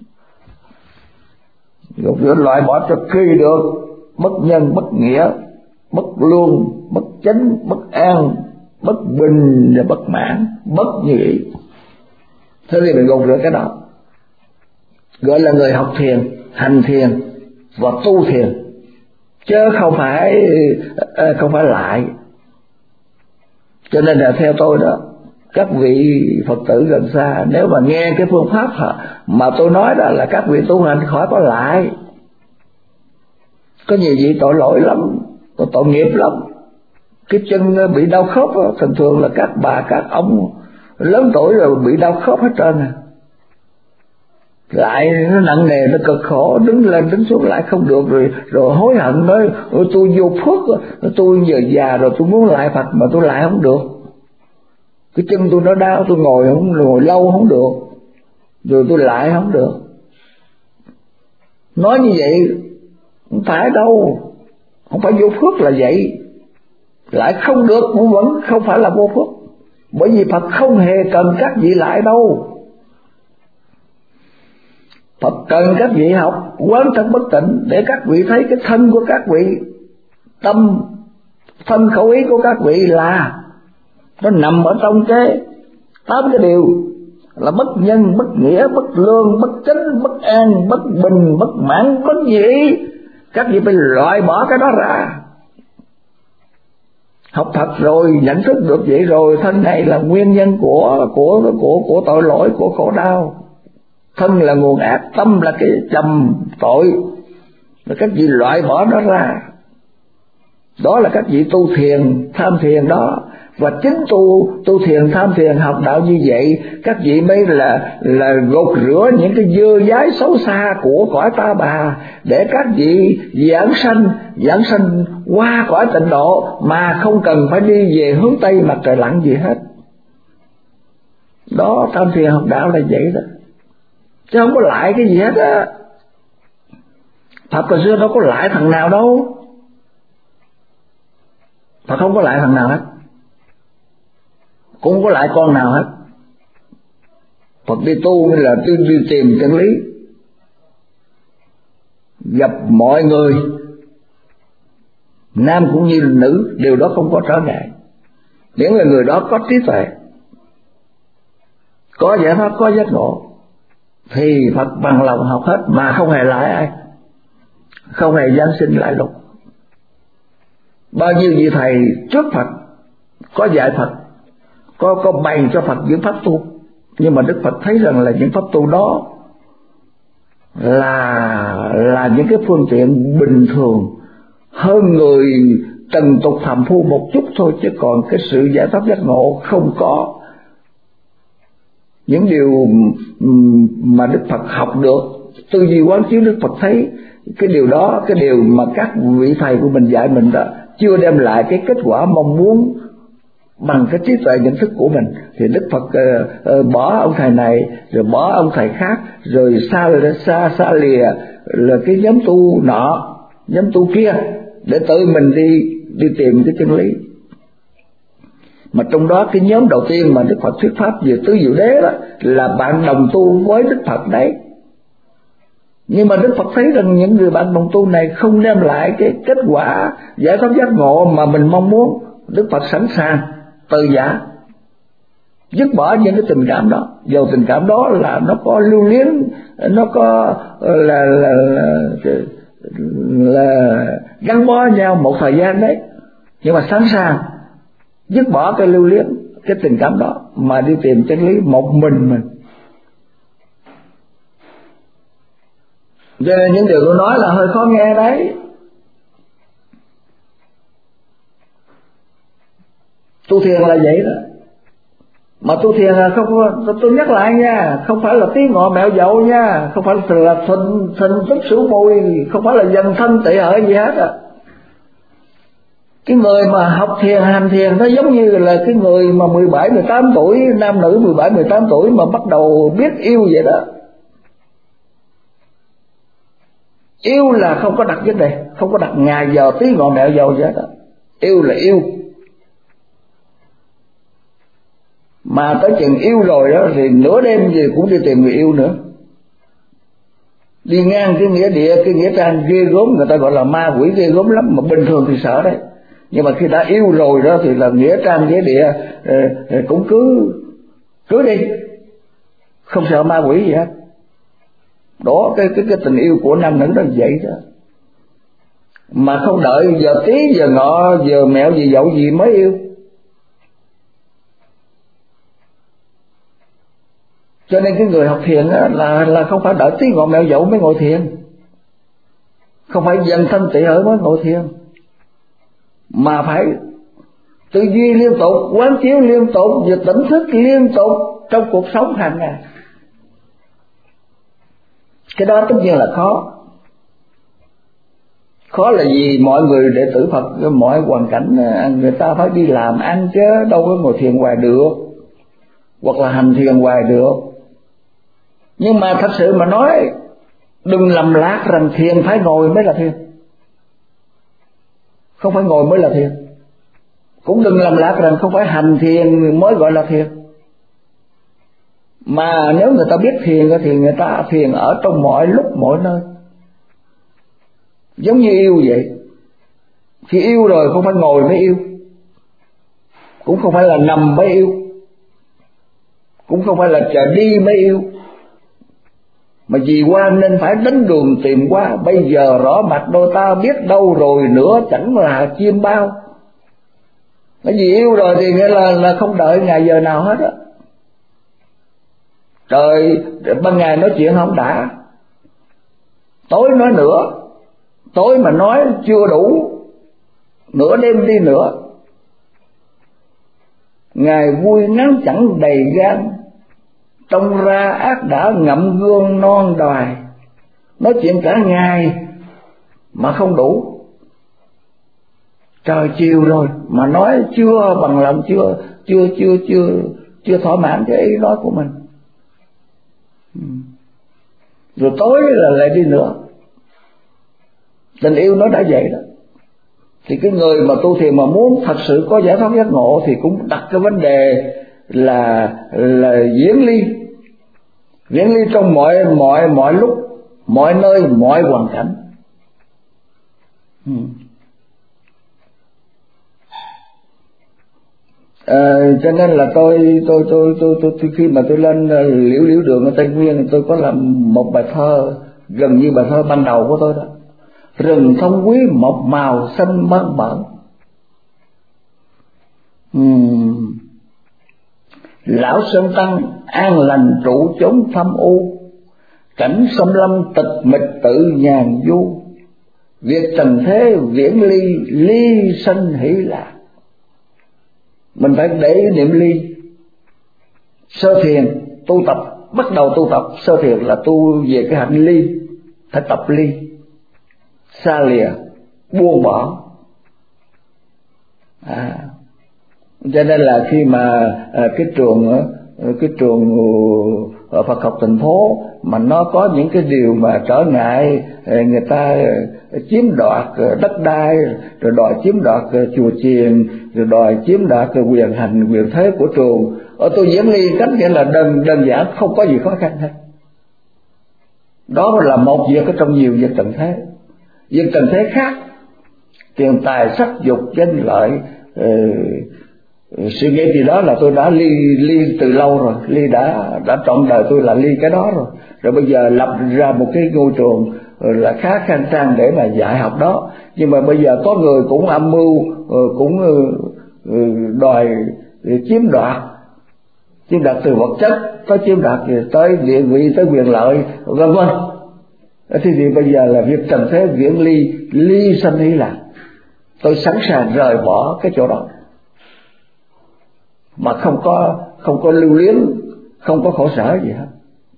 A: Gột rửa loại bỏ cho kỳ được bất nhân, bất nghĩa, bất luân, bất chánh, bất an, bất bình và bất mãn, bất như ý. Thế thì mình gột rửa cái đó, gọi là người học thiền, hành thiền và tu thiền, chứ không phải lại. Cho nên là theo tôi đó, các vị Phật tử gần xa, nếu mà nghe cái phương pháp mà tôi nói đó là các vị tu hành khỏi có lại. Có nhiều vị tội lỗi lắm, tội nghiệp lắm. Cái chân bị đau khớp, thường thường là các bà các ông lớn tuổi rồi bị đau khớp hết trơn à. Lại nó nặng nề, nó cực khổ, đứng lên đứng xuống lại không được, rồi hối hận nói tôi vô phước, tôi giờ già rồi tôi muốn lại Phật mà tôi lại không được. Cái chân tôi nó đau, tôi ngồi lâu không được, rồi tôi lại không được. Nói như vậy không phải đâu, không phải vô phước là vậy. Lại không được cũng vẫn không phải là vô phước, bởi vì Phật không hề cần các vị lại đâu. Phật cần các vị học quán thân bất tịnh để các vị thấy cái thân của các vị, tâm thân khẩu ý của các vị là nó nằm ở trong cái 8 cái điều là bất nhân, bất nghĩa, bất lương, bất chánh, bất an, bất bình, bất mãn, bất như ý. Các vị phải loại bỏ cái đó ra. Học Phật rồi nhận thức được vậy rồi, thân này là nguyên nhân của tội lỗi, của khổ đau. Thân là nguồn ác, tâm là cái trầm tội, là các vị loại bỏ nó ra. Đó là các vị tu thiền, tham thiền đó. Và chính tu thiền, tham thiền, học đạo như vậy, các vị mới là gột rửa những cái dơ dái xấu xa của cõi ta bà, để các vị giảng sanh qua cõi tịnh độ mà không cần phải đi về hướng Tây mặt trời lặn gì hết. Đó, tham thiền học đạo là vậy đó, chứ không có lại cái gì hết á. Phật hồi xưa đâu có lại thằng nào đâu, Phật không có lại thằng nào hết, cũng không có lại con nào hết. Phật đi tu mới là đi tìm chân lý, gặp mọi người, nam cũng như nữ, điều đó không có trở ngại, miễn là người đó có trí tuệ, có giải pháp, có giác ngộ, thì Phật bằng lòng học hết mà không hề lại ai, không hề giáng sinh lại lục. Bao nhiêu vị thầy trước Phật có dạy Phật, có bày cho Phật những pháp tu, nhưng mà Đức Phật thấy rằng là những pháp tu đó là những cái phương tiện bình thường hơn người trần tục phàm phu một chút thôi, chứ còn cái sự giải thoát giác ngộ không có. Những điều mà Đức Phật học được, tư duy quán chiếu, Đức Phật thấy cái điều đó, cái điều mà các vị thầy của mình dạy mình đó chưa đem lại cái kết quả mong muốn bằng cái trí tuệ nhận thức của mình, thì Đức Phật bỏ ông thầy này rồi bỏ ông thầy khác, rồi xa lìa là cái nhóm tu nọ, nhóm tu kia, để tự mình đi tìm cái chân lý. Mà trong đó cái nhóm đầu tiên mà Đức Phật thuyết pháp về tứ diệu đế đó là bạn đồng tu với Đức Phật đấy. Nhưng mà Đức Phật thấy rằng những người bạn đồng tu này không đem lại cái kết quả giải thoát giác ngộ mà mình mong muốn. Đức Phật sẵn sàng từ giả, dứt bỏ những cái tình cảm đó, dầu tình cảm đó là nó có lưu luyến, nó có là gắn bó nhau một thời gian đấy, nhưng mà sẵn sàng dứt bỏ cái lưu luyến, cái tình cảm đó mà đi tìm chân lý một mình. Cho nên những điều tôi nói là hơi khó nghe đấy. Tu thiền là vậy đó. Mà tu thiền là không, tôi nhắc lại nha, không phải là tí ngọ mẹo dậu nha, không phải là thình tức sửu mùi, không phải là dần thân tị hợi gì hết à. Cái người mà học thiền, hành thiền nó giống như là cái người mà 17-18 tuổi, nam nữ 17-18 tuổi mà bắt đầu biết yêu vậy đó. Yêu là không có đặt vấn đề, không có đặt ngày giờ tí ngọn mẹo dầu gì hết đó. Yêu là yêu. Mà tới chừng yêu rồi đó thì nửa đêm gì cũng đi tìm người yêu nữa. Đi ngang cái nghĩa địa, cái nghĩa trang ghê gớm, người ta gọi là ma quỷ ghê gớm lắm, mà bình thường thì sợ đấy. Nhưng mà khi đã yêu rồi đó thì là nghĩa trang nghĩa địa cũng cứ đi, không sợ ma quỷ gì hết. Đó cái tình yêu của nam nữ nó vậy đó. Mà không đợi giờ tí giờ ngọ giờ mẹo gì dậu gì mới yêu. Cho nên cái người học thiền là không phải đợi tí ngọ mẹo dậu mới ngồi thiền, không phải dần thanh tị hỡi mới ngồi thiền, mà phải tư duy liên tục, quán chiếu liên tục và tỉnh thức liên tục trong cuộc sống hàng ngày. Cái đó tất nhiên là khó là gì? Mọi người đệ tử Phật mọi hoàn cảnh người ta phải đi làm ăn chứ đâu có ngồi thiền hoài được, hoặc là hành thiền hoài được. Nhưng mà thật sự mà nói, đừng lầm lạc rằng thiền phải ngồi mới là thiền, không phải ngồi mới là thiền. Cũng đừng lầm lạc rằng không phải hành thiền mới gọi là thiền. Mà nếu người ta biết thiền thì người ta thiền ở trong mọi lúc mọi nơi. Giống như yêu vậy. Khi yêu rồi không phải ngồi mới yêu, cũng không phải là nằm mới yêu, cũng không phải là chờ đi mới yêu, mà vì qua nên phải đánh đường tìm qua. Bây giờ rõ mặt đôi ta biết đâu rồi nữa, chẳng là chim bao. Bởi vì yêu rồi thì nghĩa là không đợi ngày giờ nào hết á. Trời ban ngày nói chuyện không đã, tối nói nữa, tối mà nói chưa đủ, nửa đêm đi nữa. Ngày vui ngắn chẳng đầy gan, trông ra ác đã ngậm gương non đòi. Nói chuyện cả ngày mà không đủ. Trời chiều rồi mà nói chưa bằng lòng, chưa thỏa mãn cái ý nói của mình. Rồi tối là lại đi nữa. Tình yêu nó đã vậy đó. Thì cái người mà tu thiền mà muốn thật sự có giải thoát giác ngộ thì cũng đặt cái vấn đề là viễn ly trong mọi lúc, mọi nơi, mọi hoàn cảnh. Cho nên là tôi khi mà tôi lên liễu đường ở Tây Nguyên, tôi có làm một bài thơ gần như bài thơ ban đầu của tôi đó. Rừng thông quý mộc màu xanh mơn mởn, lão sơn tăng an lành trụ chốn thâm u, cảnh xâm lâm tịch mịch tự nhàn du, việc trần thế viễn ly sanh hỷ lạc. Mình phải để niệm ly. Sơ thiền tu tập, bắt đầu tu tập sơ thiền là tu về cái hạnh ly, phải tập ly, xa lìa, buông bỏ. Cho nên là khi mà cái trường Phật học thành phố mà nó có những cái điều mà trở ngại, người ta chiếm đoạt đất đai, rồi đòi chiếm đoạt chùa chiền, rồi đòi chiếm đoạt quyền hành quyền thế của trường, tôi diễn ly cách nghĩa là đơn giản, không có gì khó khăn hết. Đó là một việc ở trong nhiều việc trần thế. Việc trần thế khác, tiền tài sắc dục danh lợi, sự nghiệp gì đó là tôi đã ly từ lâu rồi, ly đã trọn đời tôi là ly cái đó rồi. Rồi bây giờ lập ra một cái ngôi trường là khá khang trang để mà dạy học đó. Nhưng mà bây giờ có người cũng âm mưu, cũng đòi chiếm đoạt từ vật chất, tới chiếm đoạt tới địa vị, tới quyền lợi, vân vân. Thì bây giờ là việc trần thế viễn ly sanh hỷ lạc. Tôi sẵn sàng rời bỏ cái chỗ đó, mà không có lưu luyến, không có khổ sở gì hết.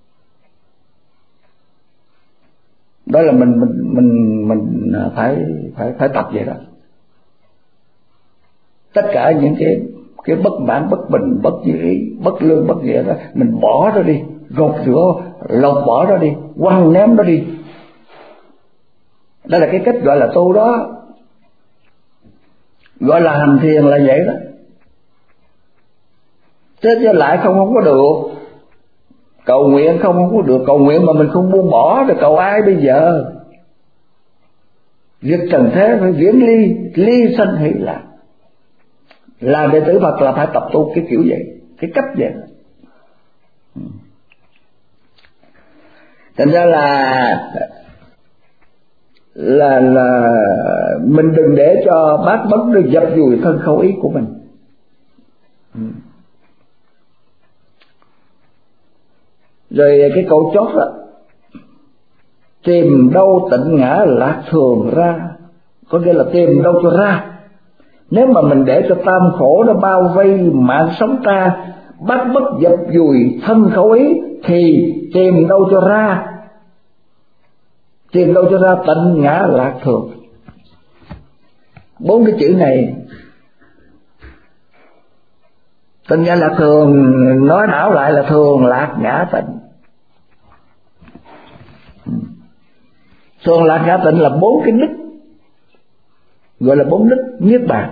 A: Đó là mình phải tập vậy đó. Tất cả những cái bất mãn, bất bình, bất dĩ, bất lương, bất nghĩa đó mình bỏ nó đi, gột rửa, lột bỏ nó đi, quăng ném nó đi. Đó là cái cách gọi là tu đó, gọi là hành thiền là vậy đó. Chứ lại không có được. Cầu nguyện không có được, cầu nguyện mà mình không buông bỏ rồi cầu ai bây giờ? Việc trần thế phải viễn ly, ly sanh hỷ lạc. Làm đệ tử Phật là phải tập tu cái kiểu vậy, cái cách vậy. Thành ra là mình đừng để cho bát bất được dập dùi thân khẩu ý của mình. Rồi cái câu chót đó, tìm đâu tịnh ngã lạc thường ra, có nghĩa là tìm đâu cho ra. Nếu mà mình để cho tam khổ nó bao vây mạng sống ta, bát bất dập dùi thân khẩu ý, thì tìm đâu cho ra, tìm đâu cho ra tịnh ngã lạc thường. 4 cái chữ này, tịnh ngã lạc thường, nói đảo lại là thường lạc ngã tịnh. Thường lạc ngã tịnh là 4 cái đích, gọi là 4 đích niết bàn.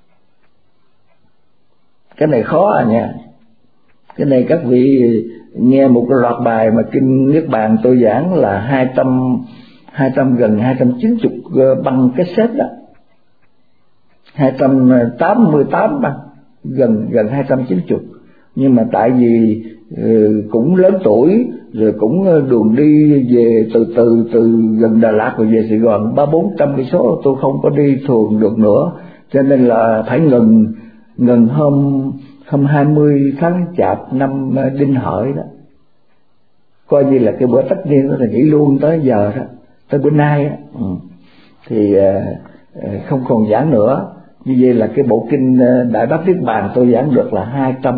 A: Cái này khó à nha. Cái này các vị nghe một loạt bài mà kinh niết bàn tôi giảng là 200 gần 290 băng cassette đó, 288 băng, gần 290. Nhưng mà tại vì cũng lớn tuổi rồi, cũng đường đi về từ gần Đà Lạt rồi về Sài Gòn 300-400 cây số, tôi không có đi thường được nữa, cho nên là phải ngừng hôm 20 tháng Chạp năm Đinh Hợi đó, coi như là cái bữa tất niên đó, là nghỉ luôn tới giờ đó, tới bữa nay đó. Thì không còn giảng nữa. Như vậy là cái bộ kinh Đại Bát Niết Bàn tôi giảng được là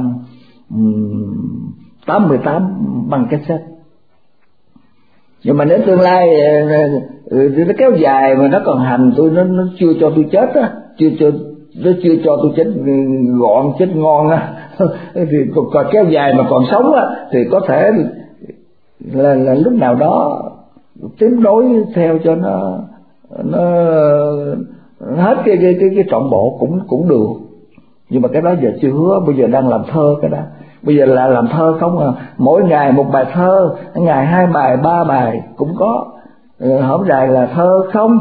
A: 288 băng cassette. Nhưng mà nếu tương lai nó kéo dài mà nó còn hành tôi, nó chưa cho tôi chết á, nó chưa cho tôi chết gọn, chết ngon á thì còn kéo dài mà còn sống á, thì có thể là lúc nào đó tiếp nối theo cho nó hết cái trọn bộ cũng được. Nhưng mà cái đó giờ chưa hứa, bây giờ đang làm thơ cái đó. Bây giờ là làm thơ không à, mỗi ngày một bài thơ, ngày 2 bài 3 bài cũng có, hổng dài là thơ không.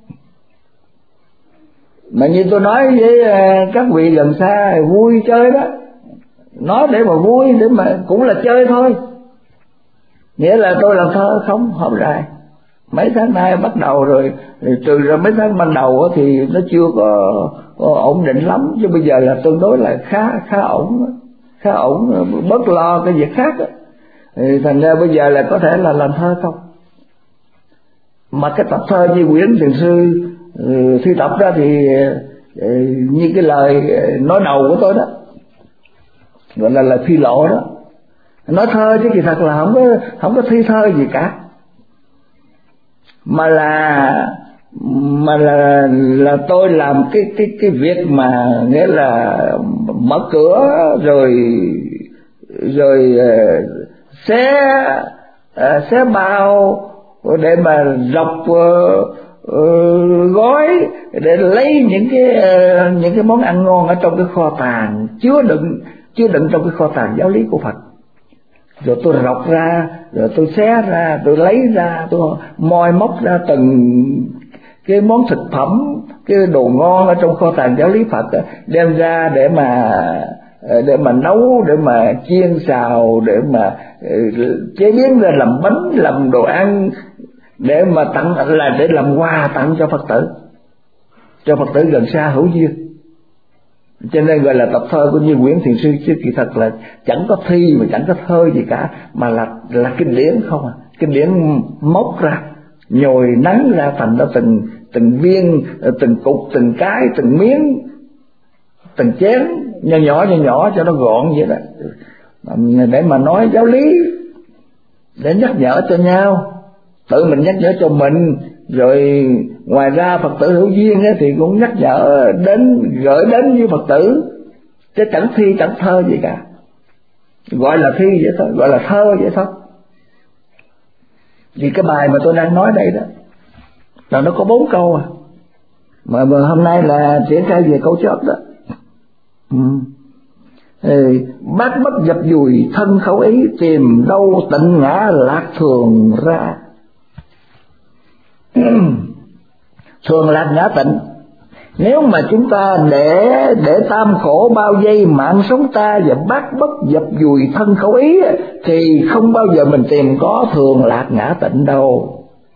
A: Mà như tôi nói với các vị gần xa, vui chơi đó, nói để mà vui, để mà cũng là chơi thôi. Nghĩa là tôi làm thơ không, hổng dài. Mấy tháng nay bắt đầu rồi, trừ ra mấy tháng ban đầu thì nó chưa có ổn định lắm, chứ bây giờ là tương đối là khá ổn, bớt lo cái việc khác đó. Thì thành ra bây giờ là có thể là làm thơ không. Mà cái tập thơ như Nguyễn Thiền Sư thi tập ra thì như cái lời nói đầu của tôi đó, gọi là phi lộ đó, nói thơ chứ kỳ thật là không có thi thơ gì cả, mà là tôi làm cái việc mà nghĩa là mở cửa rồi xé bao để mà dọc gói để lấy những cái món ăn ngon ở trong cái kho tàng chứa đựng trong cái kho tàng giáo lý của Phật. Rồi tôi rọc ra, rồi tôi xé ra, tôi lấy ra, tôi moi móc ra từng cái món thực phẩm, cái đồ ngon ở trong kho tàng giáo lý Phật đó, đem ra để mà nấu, để mà chiên xào, để mà chế biến ra làm bánh, làm đồ ăn, để mà tặng, là để làm quà tặng cho Phật tử gần xa hữu duyên. Cho nên gọi là tập thơ của Như Nguyễn Thiền Sư, chứ kỳ thật là chẳng có thi mà chẳng có thơ gì cả, mà là kinh điển không à. Kinh điển móc ra, nhồi nắng ra thành đó từng viên, từng cục, từng cái, từng miếng, từng chén nhỏ cho nó gọn vậy đó, để mà nói giáo lý, để nhắc nhở cho nhau, tự mình nhắc nhở cho mình. Rồi ngoài ra Phật tử hữu duyên thì cũng nhắc nhở gửi đến với Phật tử, chứ chẳng thi chẳng thơ gì cả, gọi là thi vậy thôi, gọi là thơ vậy thôi. Vì cái bài mà tôi đang nói đây đó, Rồi nó có 4 câu mà hôm nay là triển khai về câu chót đó. Bát bất dập dùi thân khẩu ý, tìm đâu tịnh ngã lạc thường ra. Thường lạc ngã tịnh. Nếu mà chúng ta để tam khổ bao vây mạng sống ta và bát bất dập dùi thân khẩu ý, thì không bao giờ mình tìm có thường lạc ngã tịnh đâu.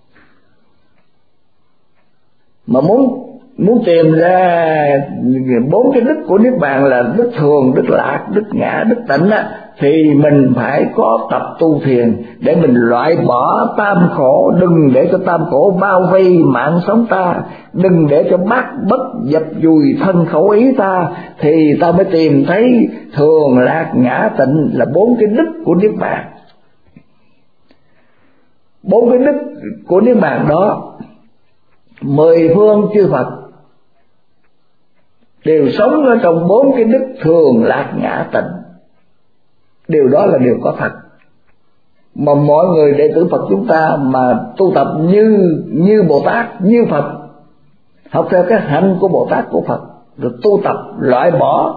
A: Mà muốn tìm ra 4 cái đức của niết bàn là đức thường, đức lạc, đức ngã, đức tịnh thì mình phải có tập tu thiền để mình loại bỏ tam khổ. Đừng để cho tam khổ bao vây mạng sống ta, đừng để cho bát bất dập dùi thân khẩu ý ta, thì ta mới tìm thấy thường lạc ngã tịnh là 4 cái đức của niết bàn. 4 cái đức của niết bàn đó, 10 phương chư Phật đều sống ở trong 4 cái đức thường lạc ngã tịnh. Điều đó là điều có thật. Mà mọi người đệ tử Phật chúng ta mà tu tập như Bồ Tát, như Phật, học theo cái hạnh của Bồ Tát của Phật, rồi tu tập loại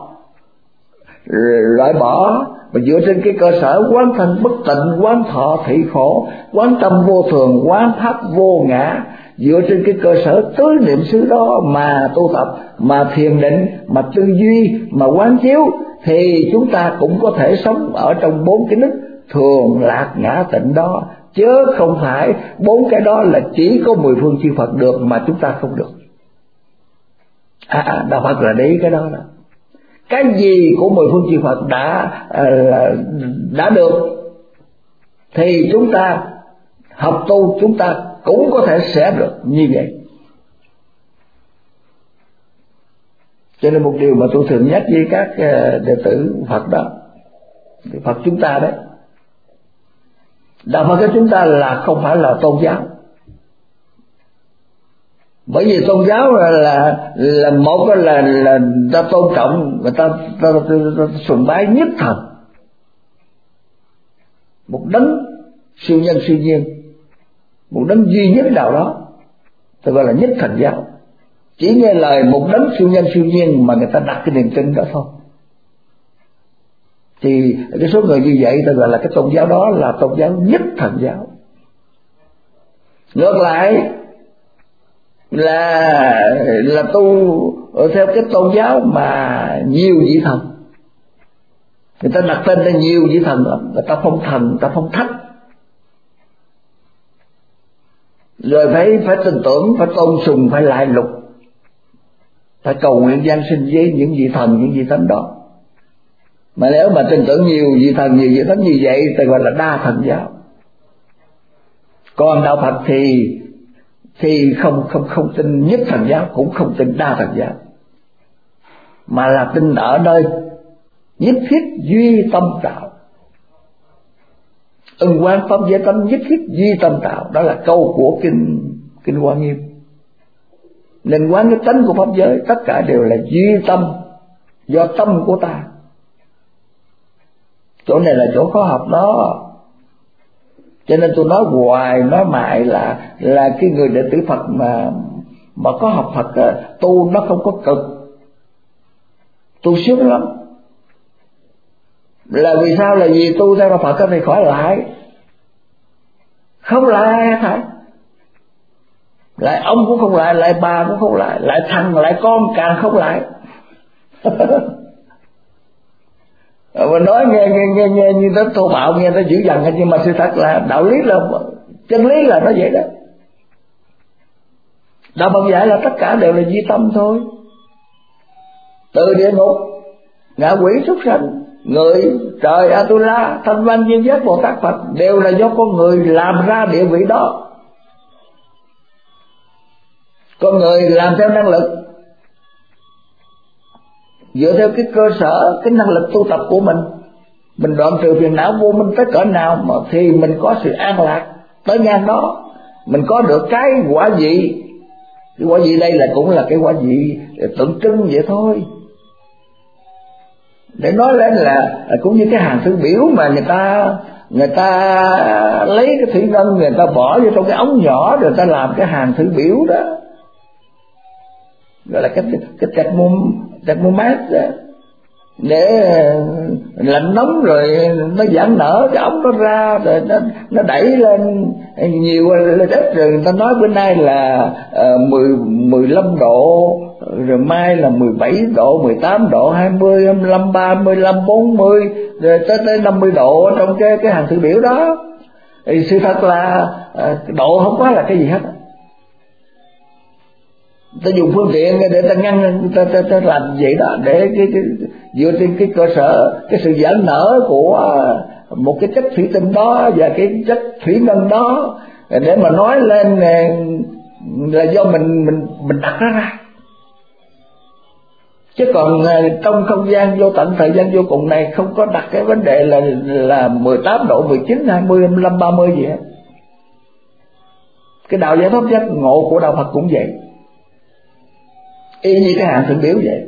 A: bỏ và dựa trên cái cơ sở quán thân bất tịnh, quán thọ thị khổ, quán tâm vô thường, quán pháp vô ngã, dựa trên cái cơ sở tứ niệm xứ đó mà tu tập, mà thiền định, mà tư duy, mà quán chiếu, thì chúng ta cũng có thể sống ở trong 4 cái đức thường lạc ngã tịnh đó, chứ không phải 4 cái đó là chỉ có 10 phương chư Phật được mà chúng ta không được. Đạo Phật là để ý cái đó. Cái gì của 10 phương chư Phật đã được thì chúng ta học tu, chúng ta cũng có thể sẽ được như vậy. Cho nên một điều mà tôi thường nhắc với các đệ tử Phật đó, Phật chúng ta đấy, đạo Phật của chúng ta là không phải là tôn giáo. Bởi vì tôn giáo là một là ta tôn trọng và ta sùng bái nhất thần, một đấng siêu nhân siêu nhiên, một đấng duy nhất nào đó, ta gọi là nhất thần giáo. Chỉ nghe lời một đấng siêu nhân siêu nhiên mà người ta đặt cái niềm tin đó thôi. Thì cái số người như vậy ta gọi là cái tôn giáo đó là tôn giáo nhất thần giáo. Ngược lại là tu theo cái tôn giáo mà nhiều vị thần, người ta đặt tên là nhiều vị thần đó, người ta phong thần, người ta phong thách, rồi phải tin tưởng, phải tôn sùng, phải lại lục, phải cầu nguyện giáng sinh với những vị thần, những vị thánh đó. Mà nếu mà tin tưởng nhiều vị thần, nhiều vị thánh như vậy thì gọi là đa thần giáo. Còn đạo Phật thì không tin nhất thần giáo, cũng không tin đa thần giáo, mà là tin ở nơi nhất thiết duy tâm tạo. Ưng quán pháp giới tánh nhất thiết duy tâm tạo, đó là câu của kinh Hoa Nghiêm. Nên quán cái tánh của pháp giới tất cả đều là duy tâm, do tâm của ta. Chỗ này là chỗ khó học đó. Cho nên tôi nói hoài nói mãi là cái người đệ tử Phật mà có học Phật tu nó không có cực, tu sướng lắm. Là vì sao? Là vì tu theo Phật thì khỏi lại, không lại phải, lại ông cũng không lại, lại bà cũng không lại, lại thằng lại con càng không lại. Mà nói nghe như nó thô bạo, nghe nó dữ dằn, nhưng mà sự thật là đạo lý, là chân lý là nó vậy đó. Đạo Phật dạy là tất cả đều là duy tâm thôi. Từ địa ngục, ngạ quỷ, súc sanh, người, trời, Atula, Thanh Văn, Duyên Giác, Bồ Tát, Phật đều là do con người làm ra địa vị đó. Con người làm theo năng lực, dựa theo cái cơ sở, cái năng lực tu tập của mình đoạn trừ phiền não vô minh tới cỡ nào mà thì mình có sự an lạc tới ngang đó. Mình có được cái quả vị. Cái quả vị đây là cũng là cái quả vị tượng trưng vậy thôi, để nói lên là cũng như cái hàng thư biểu mà người người ta lấy cái thủy ngân người ta bỏ vô trong cái ống nhỏ rồi ta làm cái hàng thử biểu đó, gọi là cái thermomat đó, để lạnh nóng rồi nó giãn nở cái ống nó ra rồi nó đẩy lên nhiều lên ít, rồi người ta nói bữa nay là 15 độ, rồi mai là 17 độ, 18 độ, 20, 25, 35, 40, rồi tới 50 độ trong cái hàng thử biểu đó. Thì sự thật là độ không có là cái gì hết. Ta dùng phương tiện để ta ngăn, ta làm vậy đó, để dựa trên cái cơ sở cái sự giãn nở của một cái chất thủy tinh đó và cái chất thủy ngân đó, để mà nói lên là do mình đặt nó ra. Chứ còn trong không gian vô tận thời gian vô cùng này không có đặt cái vấn đề là 18 độ, 19, 20, 25, 30 gì hết. Cái đạo giải thoát giác ngộ của đạo Phật cũng vậy, y như cái hàng thượng biểu vậy.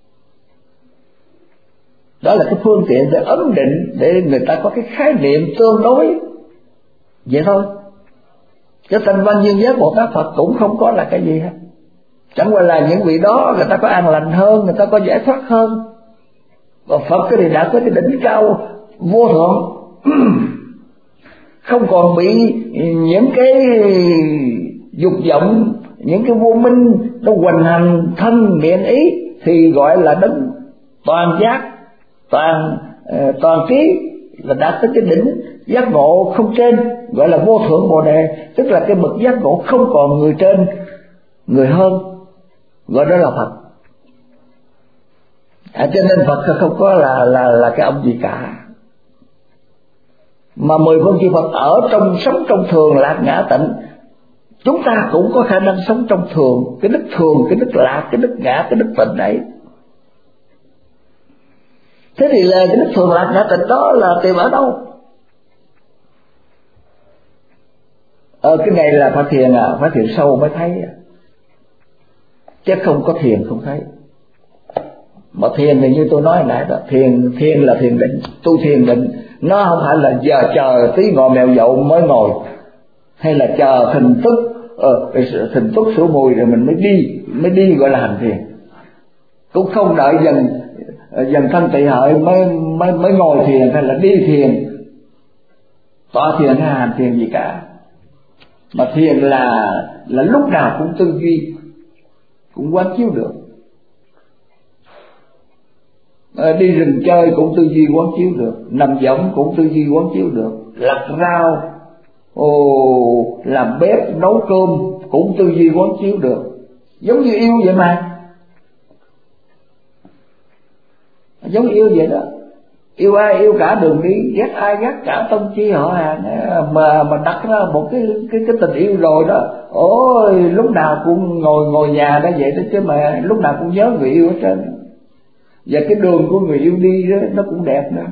A: Đó là cái phương tiện để ấn định, để người ta có cái khái niệm tương đối vậy thôi. Cái thanh văn duyên giác Bồ Tát Phật cũng không có là cái gì hết. Chẳng qua là những vị đó người ta có an lành hơn, người ta có giải thoát hơn. Còn Phật thì đã có cái đỉnh cao vô thượng, không còn bị những cái dục vọng, những cái vô minh nó hoành hành thân miệng ý, thì gọi là đấng toàn giác, toàn trí, là đã tới cái đỉnh giác ngộ không trên, gọi là vô thượng Bồ Đề, tức là cái bậc giác ngộ không còn người trên người hơn, gọi đó là Phật. Cho nên Phật không có là cái ông gì cả. Mà 10 phương chư Phật ở trong sống trong thường lạc ngã tịnh, chúng ta cũng có khả năng sống trong thường, cái đức thường, cái đức lạc, cái đức ngã, cái đức tịnh đấy. Thế thì là cái đức thường lạc ngã tịnh đó là tìm ở đâu? Cái này là phải thiền phải thiền sâu mới thấy, chứ không có thiền không thấy. Mà thiền thì như tôi nói hồi nãy đó, thiền là thiền định, tu thiền định, nó không phải là giờ chờ tí ngồi mèo dậu mới ngồi, hay là chờ thình tức sửa mùi rồi mình mới đi gọi là hành thiền. Cũng không đợi dần thân tị hợi mới ngồi thiền hay là đi thiền, tọa thiền hay hành thiền gì cả. Mà thiền là lúc nào cũng tư duy, cũng quán chiếu được. Đi rừng chơi cũng tư duy quán chiếu được, nằm võng cũng tư duy quán chiếu được, lặt rau, làm bếp nấu cơm cũng tư duy quán chiếu được. Giống như yêu vậy mà, giống yêu vậy đó. Yêu ai yêu cả đường đi, ghét ai ghét cả tông chi họ hàng. Mà đặt ra một cái tình yêu rồi đó, ôi lúc nào cũng ngồi nhà đó vậy đó, chứ mà lúc nào cũng nhớ người yêu hết trơn. Và cái đường của người yêu đi đó nó cũng đẹp nữa.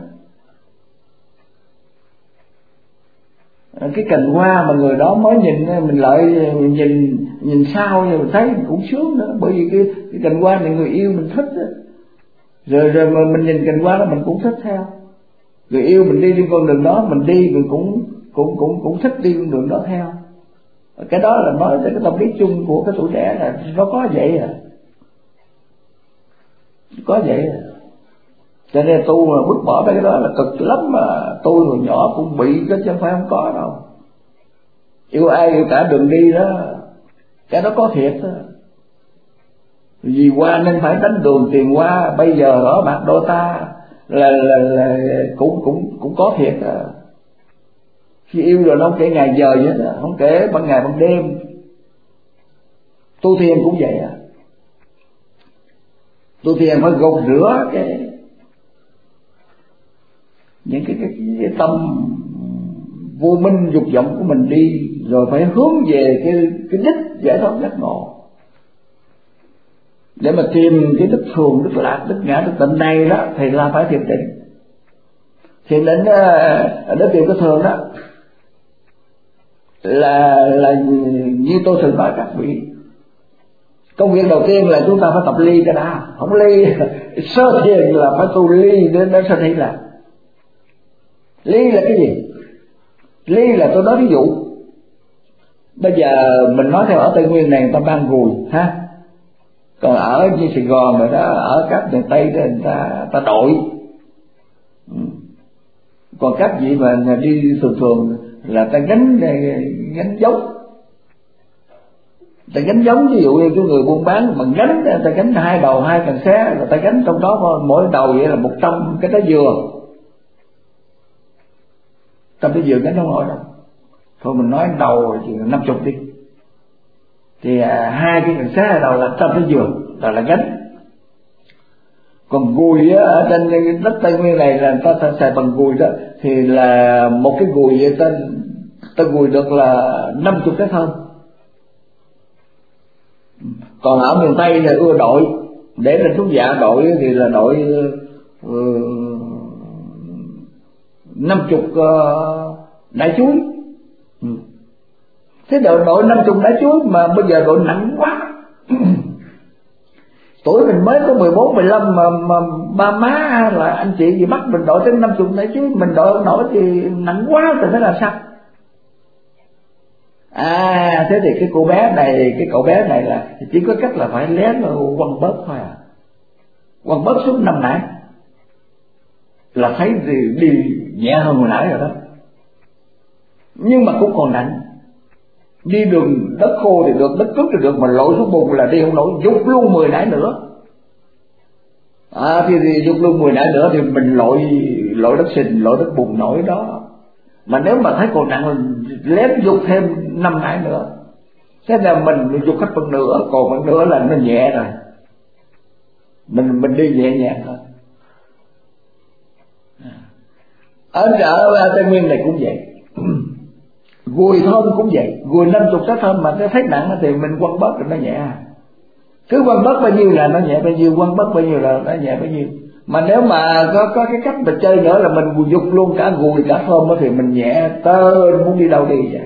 A: Cái cành hoa mà người đó mới nhìn, mình lại nhìn sau rồi mình thấy mình cũng sướng nữa, bởi vì cái cành hoa này người yêu mình thích đó. Rồi mà mình nhìn cành hoa đó mình cũng thích theo. Người yêu mình đi con đường đó, mình đi mình cũng thích đi con đường đó theo. Cái đó là nói tới cái tâm lý chung của cái tuổi trẻ, là nó có vậy à. Có vậy à. Cho nên tu mà bước bỏ cái đó là cực lắm, mà tôi hồi nhỏ cũng bị chứ không phải không có đâu. Yêu ai yêu cả đường đi đó, cái đó có thiệt đó. Vì qua nên phải đánh đường tiền qua, bây giờ ở mặt đôi ta là cũng có thiệt đó. Khi yêu rồi nó không kể ngày giờ vậy đó, không kể ban ngày ban đêm. Tu thiền cũng vậy à. Tu thiền phải gột rửa những cái tâm vô minh dục vọng của mình đi, rồi phải hướng về cái đích giải thoát giác ngộ, để mà tìm cái đức thường, đức lạc, đức ngã, đức tịnh này đó thì là phải thiền định. Thiền định để tìm cái thường đó là như tôi thường nói các vị, công việc đầu tiên là chúng ta phải tập ly cái đã. Không ly sơ thiền là phải tu ly đến sơ thi. Là ly là cái gì? Ly là tôi nói ví dụ. Bây giờ mình nói theo ở Tây Nguyên này người ta ban gùi ha, còn ở như Sài Gòn rồi đó, ở các miền Tây đó người ta đội. Còn các vị mà đi thường là ta gánh giống. Ta gánh giống, ví dụ như cái người buôn bán mà gánh, ta gánh 2 đầu 2 cần xé, rồi ta gánh trong đó mỗi đầu vậy là 100 cái trái dừa. 100 cái dừa gánh không nổi đâu. Thôi mình nói đầu thì 50 đi, thì 2 cái cần xé 2 đầu là 100 cái dừa là gánh. Còn gùi á, ở trên đất Tây Nguyên này là người ta xài bằng gùi đó, thì là một cái gùi vậy ta gùi được là 50 cái thơm. Còn ở miền Tây là ưa đội, để lên thuốc dạ đội thì là đội 50 nải chuối. Thế đội 50 nải chuối mà bây giờ đội nặng quá. Tuổi mình mới có 14, 15 mà ba má là anh chị gì bắt mình đội tới 50 nải chuối, mình đội không nổi thì nặng quá thì phải làm sao? Thế thì cái cậu bé này là chỉ có cách là phải lén quăng bớt thôi à. Quăng bớt xuống 5 nải là thấy thì đi nhẹ hơn hồi nãy rồi đó. Nhưng mà cũng còn nặng. Đi đường đất khô thì được, đất cứng thì được, mà lội xuống bùn là đi không nổi, dục luôn 10 nải nữa. Thì dục luôn 10 nải nữa thì mình lội đất sình, lội đất bùn nổi đó. Mà nếu mà thấy còn nặng lén dục thêm 5 nải nữa. Thế là mình dục hết phần nửa, còn phần nửa là nó nhẹ rồi. Mình đi nhẹ nhàng thôi. Ở Tây Nguyên này cũng vậy. Gùi thơm cũng vậy, gùi 50 cái thơm mà nó thấy nặng thì mình quăng bớt rồi nó nhẹ. Cứ quăng bớt bao nhiêu là nó nhẹ bao nhiêu, quăng bớt bao nhiêu là nó nhẹ bao nhiêu. Mà nếu mà có cái cách mà chơi nữa là mình dục luôn cả gùi cả thơm thì mình nhẹ tơn muốn đi đâu đi vậy.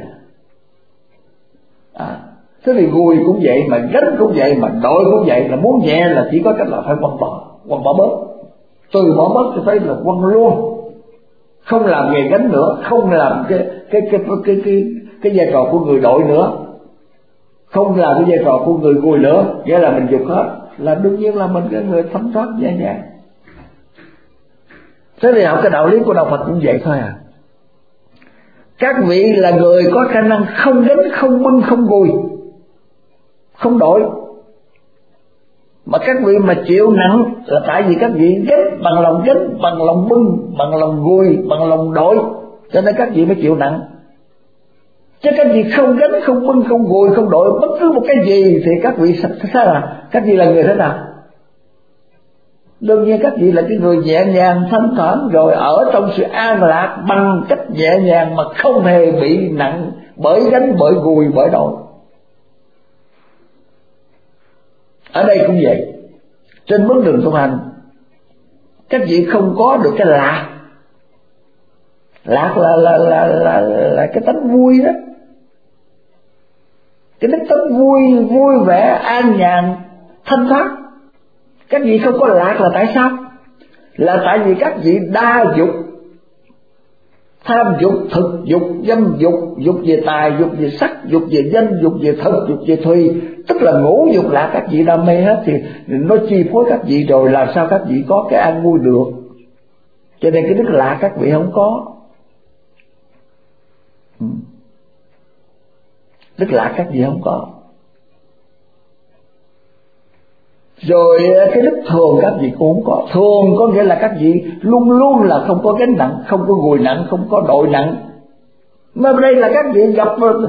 A: Thế thì gùi cũng vậy, mà gánh cũng vậy, mà đội cũng vậy, là muốn nhẹ là chỉ có cách là phải quăng bỏ bớt. Từ bỏ bớt thì phải là quăng luôn. Không làm nghề gánh nữa, không làm cái vai trò của người đội nữa, không làm cái vai trò của người gùi nữa, nghĩa là mình dục hết, là đương nhiên là mình cái người thấm thoát nhẹ nhàng. Thế thì học cái đạo lý của đạo Phật cũng vậy thôi à. Các vị là người có khả năng không gánh, không bưng, không gùi, không đội, mà các vị mà chịu nặng là tại vì các vị gánh, bằng lòng gánh, bằng lòng bưng, bằng lòng gùi, bằng lòng đội, cho nên các vị mới chịu nặng. Chứ các vị không gánh, không bưng, không gùi, không đội bất cứ một cái gì thì các vị sao là các vị là người thế nào? Đương nhiên các vị là cái người nhẹ nhàng thanh thản, rồi ở trong sự an lạc bằng cách nhẹ nhàng mà không hề bị nặng bởi gánh, bởi gùi, bởi đội. Ở đây cũng vậy, trên bước đường tu hành các vị không có được cái lạc. Lạc là cái tánh vui đó, cái tánh vui vẻ an nhàn thanh thoát. Các vị không có lạc là tại sao? Là tại vì các vị đa dục, tham dục, thực dục, dâm dục, dục về tài, dục về sắc, dục về danh, dục về thực, dục về thùy, tức là ngũ dục lạc các vị đam mê hết, thì nó chi phối các vị rồi làm sao các vị có cái an vui được. Cho nên cái đức lạc các vị không có. Đức lạc các vị không có. Rồi cái đức thường các vị cũng không có. Thường có nghĩa là các vị luôn luôn là không có gánh nặng, không có gùi nặng, không có đội nặng. Mà đây là các vị gặp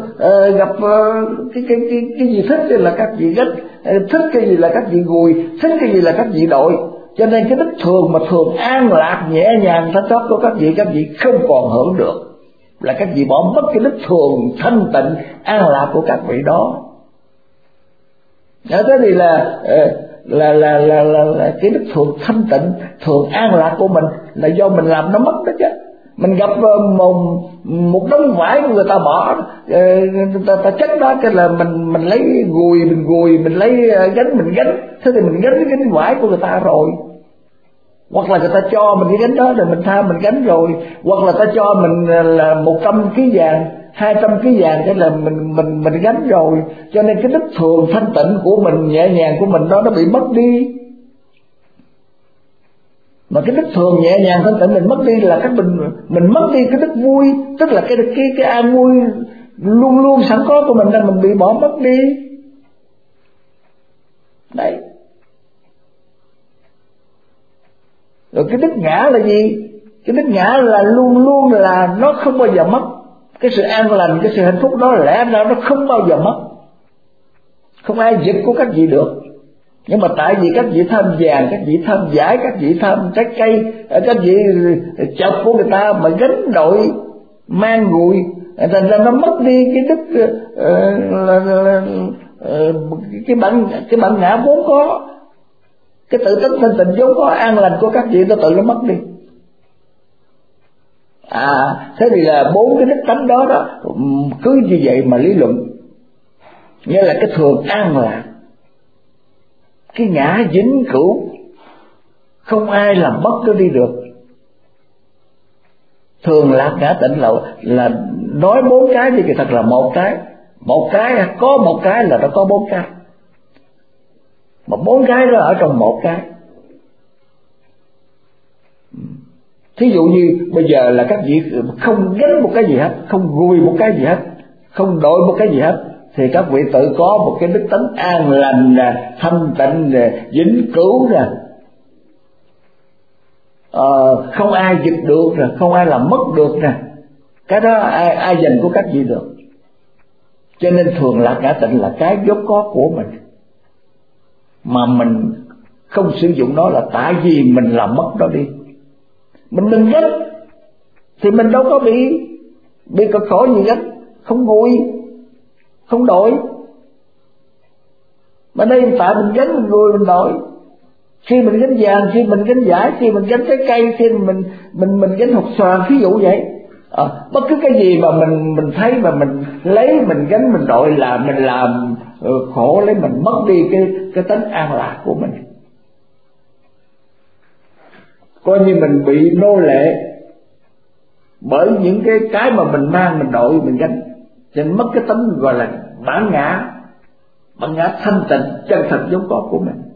A: cái gì thích thì là các vị gánh, thích cái gì là các vị gùi, thích cái gì là các vị đội. Cho nên cái đức thường mà thường an lạc nhẹ nhàng thanh thoát của các vị không còn hưởng được, là các vị bỏ mất cái đức thường thanh tịnh an lạc của các vị đó. Thế thì là cái đức thường thanh tịnh, thường an lạc của mình là do mình làm nó mất đó chứ. Mình gặp một đống vải của người ta bỏ, người ta chất đó, cái là mình lấy gùi mình gùi, mình lấy gánh mình gánh, thế thì mình gánh cái vải của người ta rồi. Hoặc là người ta cho mình cái gánh đó rồi mình tha mình gánh rồi, hoặc là ta cho mình là 100 kg vàng, 200 kg vàng, cái là mình gánh rồi. Cho nên cái đức thường thanh tịnh của mình, nhẹ nhàng của mình đó nó bị mất đi. Mà cái đức thường nhẹ nhàng thanh tịnh mình mất đi là cái mình mất đi cái đức vui, tức là cái an vui luôn luôn sẵn có của mình, là mình bị bỏ mất đi. Đấy. Rồi cái đức ngã là gì? Cái đức ngã là luôn luôn là nó không bao giờ mất. Cái sự an lành, cái sự hạnh phúc đó lẽ ra nó không bao giờ mất, không ai giật của các vị được. Nhưng mà tại vì các vị tham vàng, các vị tham giải, các vị tham trái cây, các vị chọc của người ta mà gánh đội mang nguội, thành ra nó mất đi cái đức cái bản ngã vốn có, cái tự tính thanh tịnh vốn có an lành của các vị nó tự nó mất đi. Thế thì là 4 cái đức tánh đó cứ như vậy mà lý luận, nghĩa là cái thường an lạc, cái ngã vĩnh cửu, không ai làm mất nó đi được. Thường lạc ngã tịnh là nói 4 cái thì thật là một cái có một cái là nó có 4 cái, mà 4 cái đó ở trong một cái. Thí dụ như bây giờ là các vị không gánh một cái gì hết, không gùi một cái gì hết, không đội một cái gì hết, thì các vị tự có một cái đức tánh an lành nè, thanh tịnh nè, vĩnh cửu nè, không ai giật được nè, không ai làm mất được nè. Cái đó ai giành của các vị được. Cho nên thường lạc ngã tịnh là cái vốn có của mình, mà mình không sử dụng nó là tại vì mình làm mất nó đi. Mình đừng gánh thì mình đâu có bị cực khổ gì hết, không nguội, không đổi. Mà đây tại mình gánh, mình nguội, mình đổi. Khi mình gánh vàng, khi mình gánh giải, khi mình gánh trái cây, khi mình gánh hột xoàn, ví dụ vậy. Bất cứ cái gì mà mình thấy mà mình lấy, mình gánh, mình đội là mình làm khổ lấy mình, mất đi cái tính an lạc của mình. Coi như mình bị nô lệ bởi những cái mà mình mang, mình đội, mình gánh, cho nên mất cái tính gọi là bản ngã thanh tịnh chân thật vốn có của mình.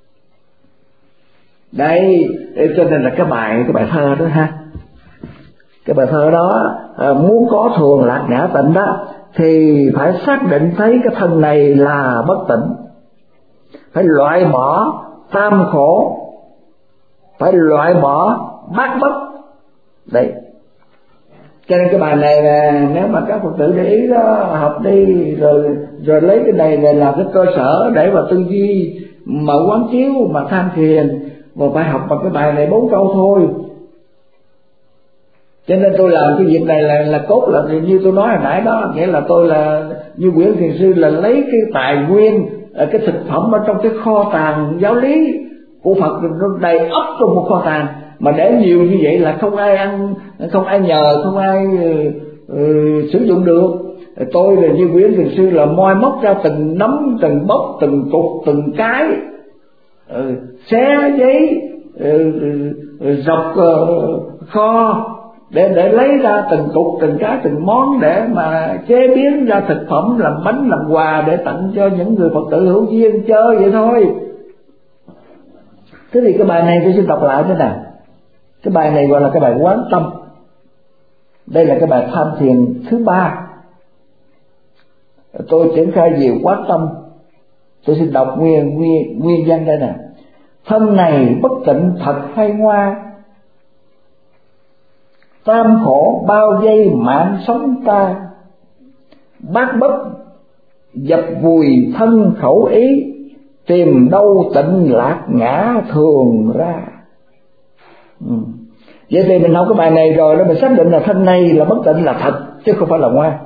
A: Đây cho nên là cái bài thơ đó ha, cái bài thơ đó muốn có thường lạc ngã tịnh đó thì phải xác định thấy cái thân này là bất tịnh, phải loại bỏ tam khổ, phải loại bỏ bát bất. Đấy, cho nên cái bài này là nếu mà các Phật tử để ý đó, học đi rồi lấy cái này là làm cái cơ sở để mà tư duy, mà quán chiếu, mà tham thiền, mà phải học bằng cái bài này 4 câu thôi. Cho nên tôi làm cái việc này là cốt, là như tôi nói hồi nãy đó, nghĩa là tôi là như Nguyễn Thiền Sư là lấy cái tài nguyên, cái thực phẩm ở trong cái kho tàng giáo lý của Phật nó đầy ắp trong một kho tàng, mà để nhiều như vậy là không ai ăn, không ai nhờ, không ai sử dụng được. Tôi là như Nguyễn Thiền Sư là moi móc ra từng nắm, từng bốc, từng cục, từng cái, xé giấy, dọc kho để lấy ra từng cục, từng cái, từng món để mà chế biến ra thực phẩm, làm bánh, làm quà để tặng cho những người Phật tử hữu duyên chơi vậy thôi. Thế thì cái bài này tôi xin đọc lại thế nào. Cái bài này gọi là cái bài quán tâm. Đây là cái bài tham thiền thứ 3. Tôi triển khai nhiều quán tâm. Tôi xin đọc nguyên văn đây nè. Thân này bất tịnh thật hay ngoa, tam khổ bao vây mạng sống ta, bát bất dập vùi thân khẩu ý, tìm đâu tịnh lạc ngã thường ra. Vậy thì mình học cái bài này rồi đó, mình xác định là thân này là bất tịnh là thật, chứ không phải là ngoa.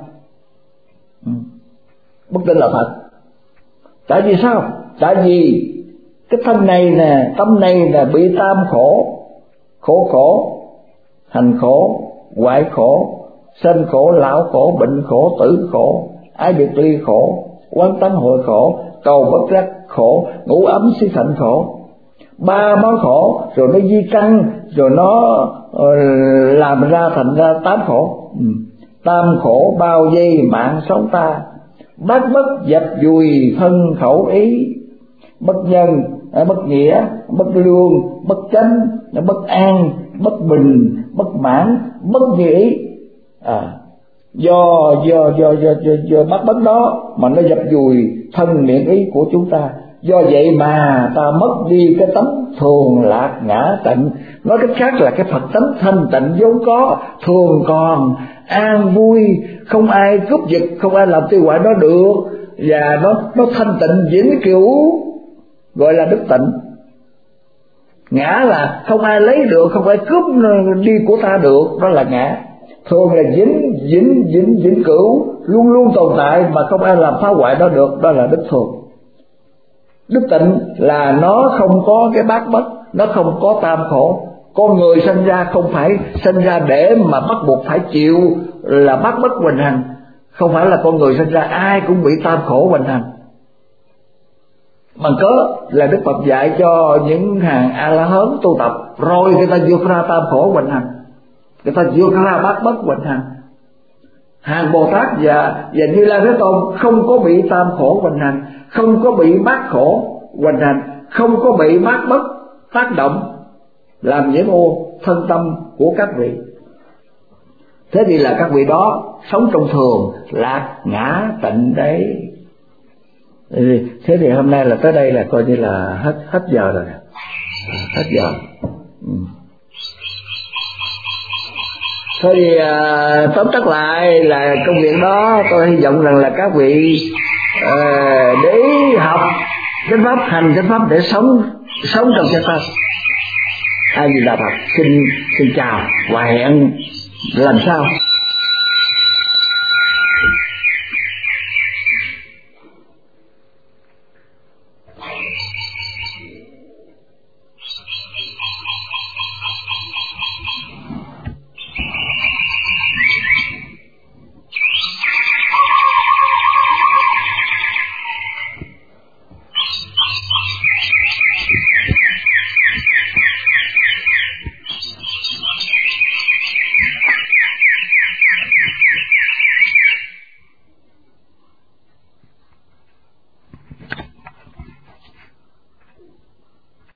A: Bất tịnh là thật. Tại vì sao? Tại vì cái thân này nè, tâm này là bị tam khổ, khổ, hành khổ, hoại khổ, sanh khổ, lão khổ, bệnh khổ, tử khổ, ái biệt ly khổ, quán tánh hội khổ, cầu bất đắc khổ, ngủ ấm xí thạnh khổ, ba món khổ, rồi nó di căn, rồi nó làm ra thành ra 8 khổ. Tam khổ bao vây mạng sống ta, bát bất dập dùi thân khẩu ý, bất nhân, bất nghĩa, bất lương, bất chánh, bất an, bất bình, bất mãn, bất như ý. Do bát bất đó mà nó dập dùi thân miệng ý của chúng ta. Do vậy mà ta mất đi cái tánh thường lạc ngã tịnh. Nói cách khác là cái Phật tánh thanh tịnh vốn có, thường còn an vui, không ai cướp giật, không ai làm tiêu hoại nó được, và nó thanh tịnh vĩnh cửu, gọi là đức tịnh. Ngã là không ai lấy được, không ai cướp đi của ta được, đó là ngã. Thường là vĩnh cửu, luôn luôn tồn tại mà không ai làm phá hoại đó được, đó là đức thường. Đức tịnh là nó không có cái bát bất, nó không có tam khổ. Con người sinh ra không phải sinh ra để mà bắt buộc phải chịu là bát bất hoành hành. Không phải là con người sinh ra ai cũng bị tam khổ hoành hành. Bằng cớ là Đức Phật dạy cho những hàng A-la-hán tu tập, rồi người ta vượt ra tam khổ hoành hành, người ta vượt ra bát bất hoành hành. Hàng Bồ Tát và Như Lai Thế Tôn không có bị tam khổ hoành hành, không có bị bát khổ hoành hành, không có bị bát bất tác động làm nhiễm ô thân tâm của các vị. Thế thì là các vị đó sống trong thường lạc ngã tịnh đấy. Thế thì hôm nay là tới đây là coi như là hết giờ rồi, hết giờ. Thôi thì tóm tắt lại là công việc đó, tôi hy vọng rằng là các vị để học chánh pháp, hành chánh pháp để sống trong chánh pháp. A Di Đà Phật. Xin chào và hẹn lần sau.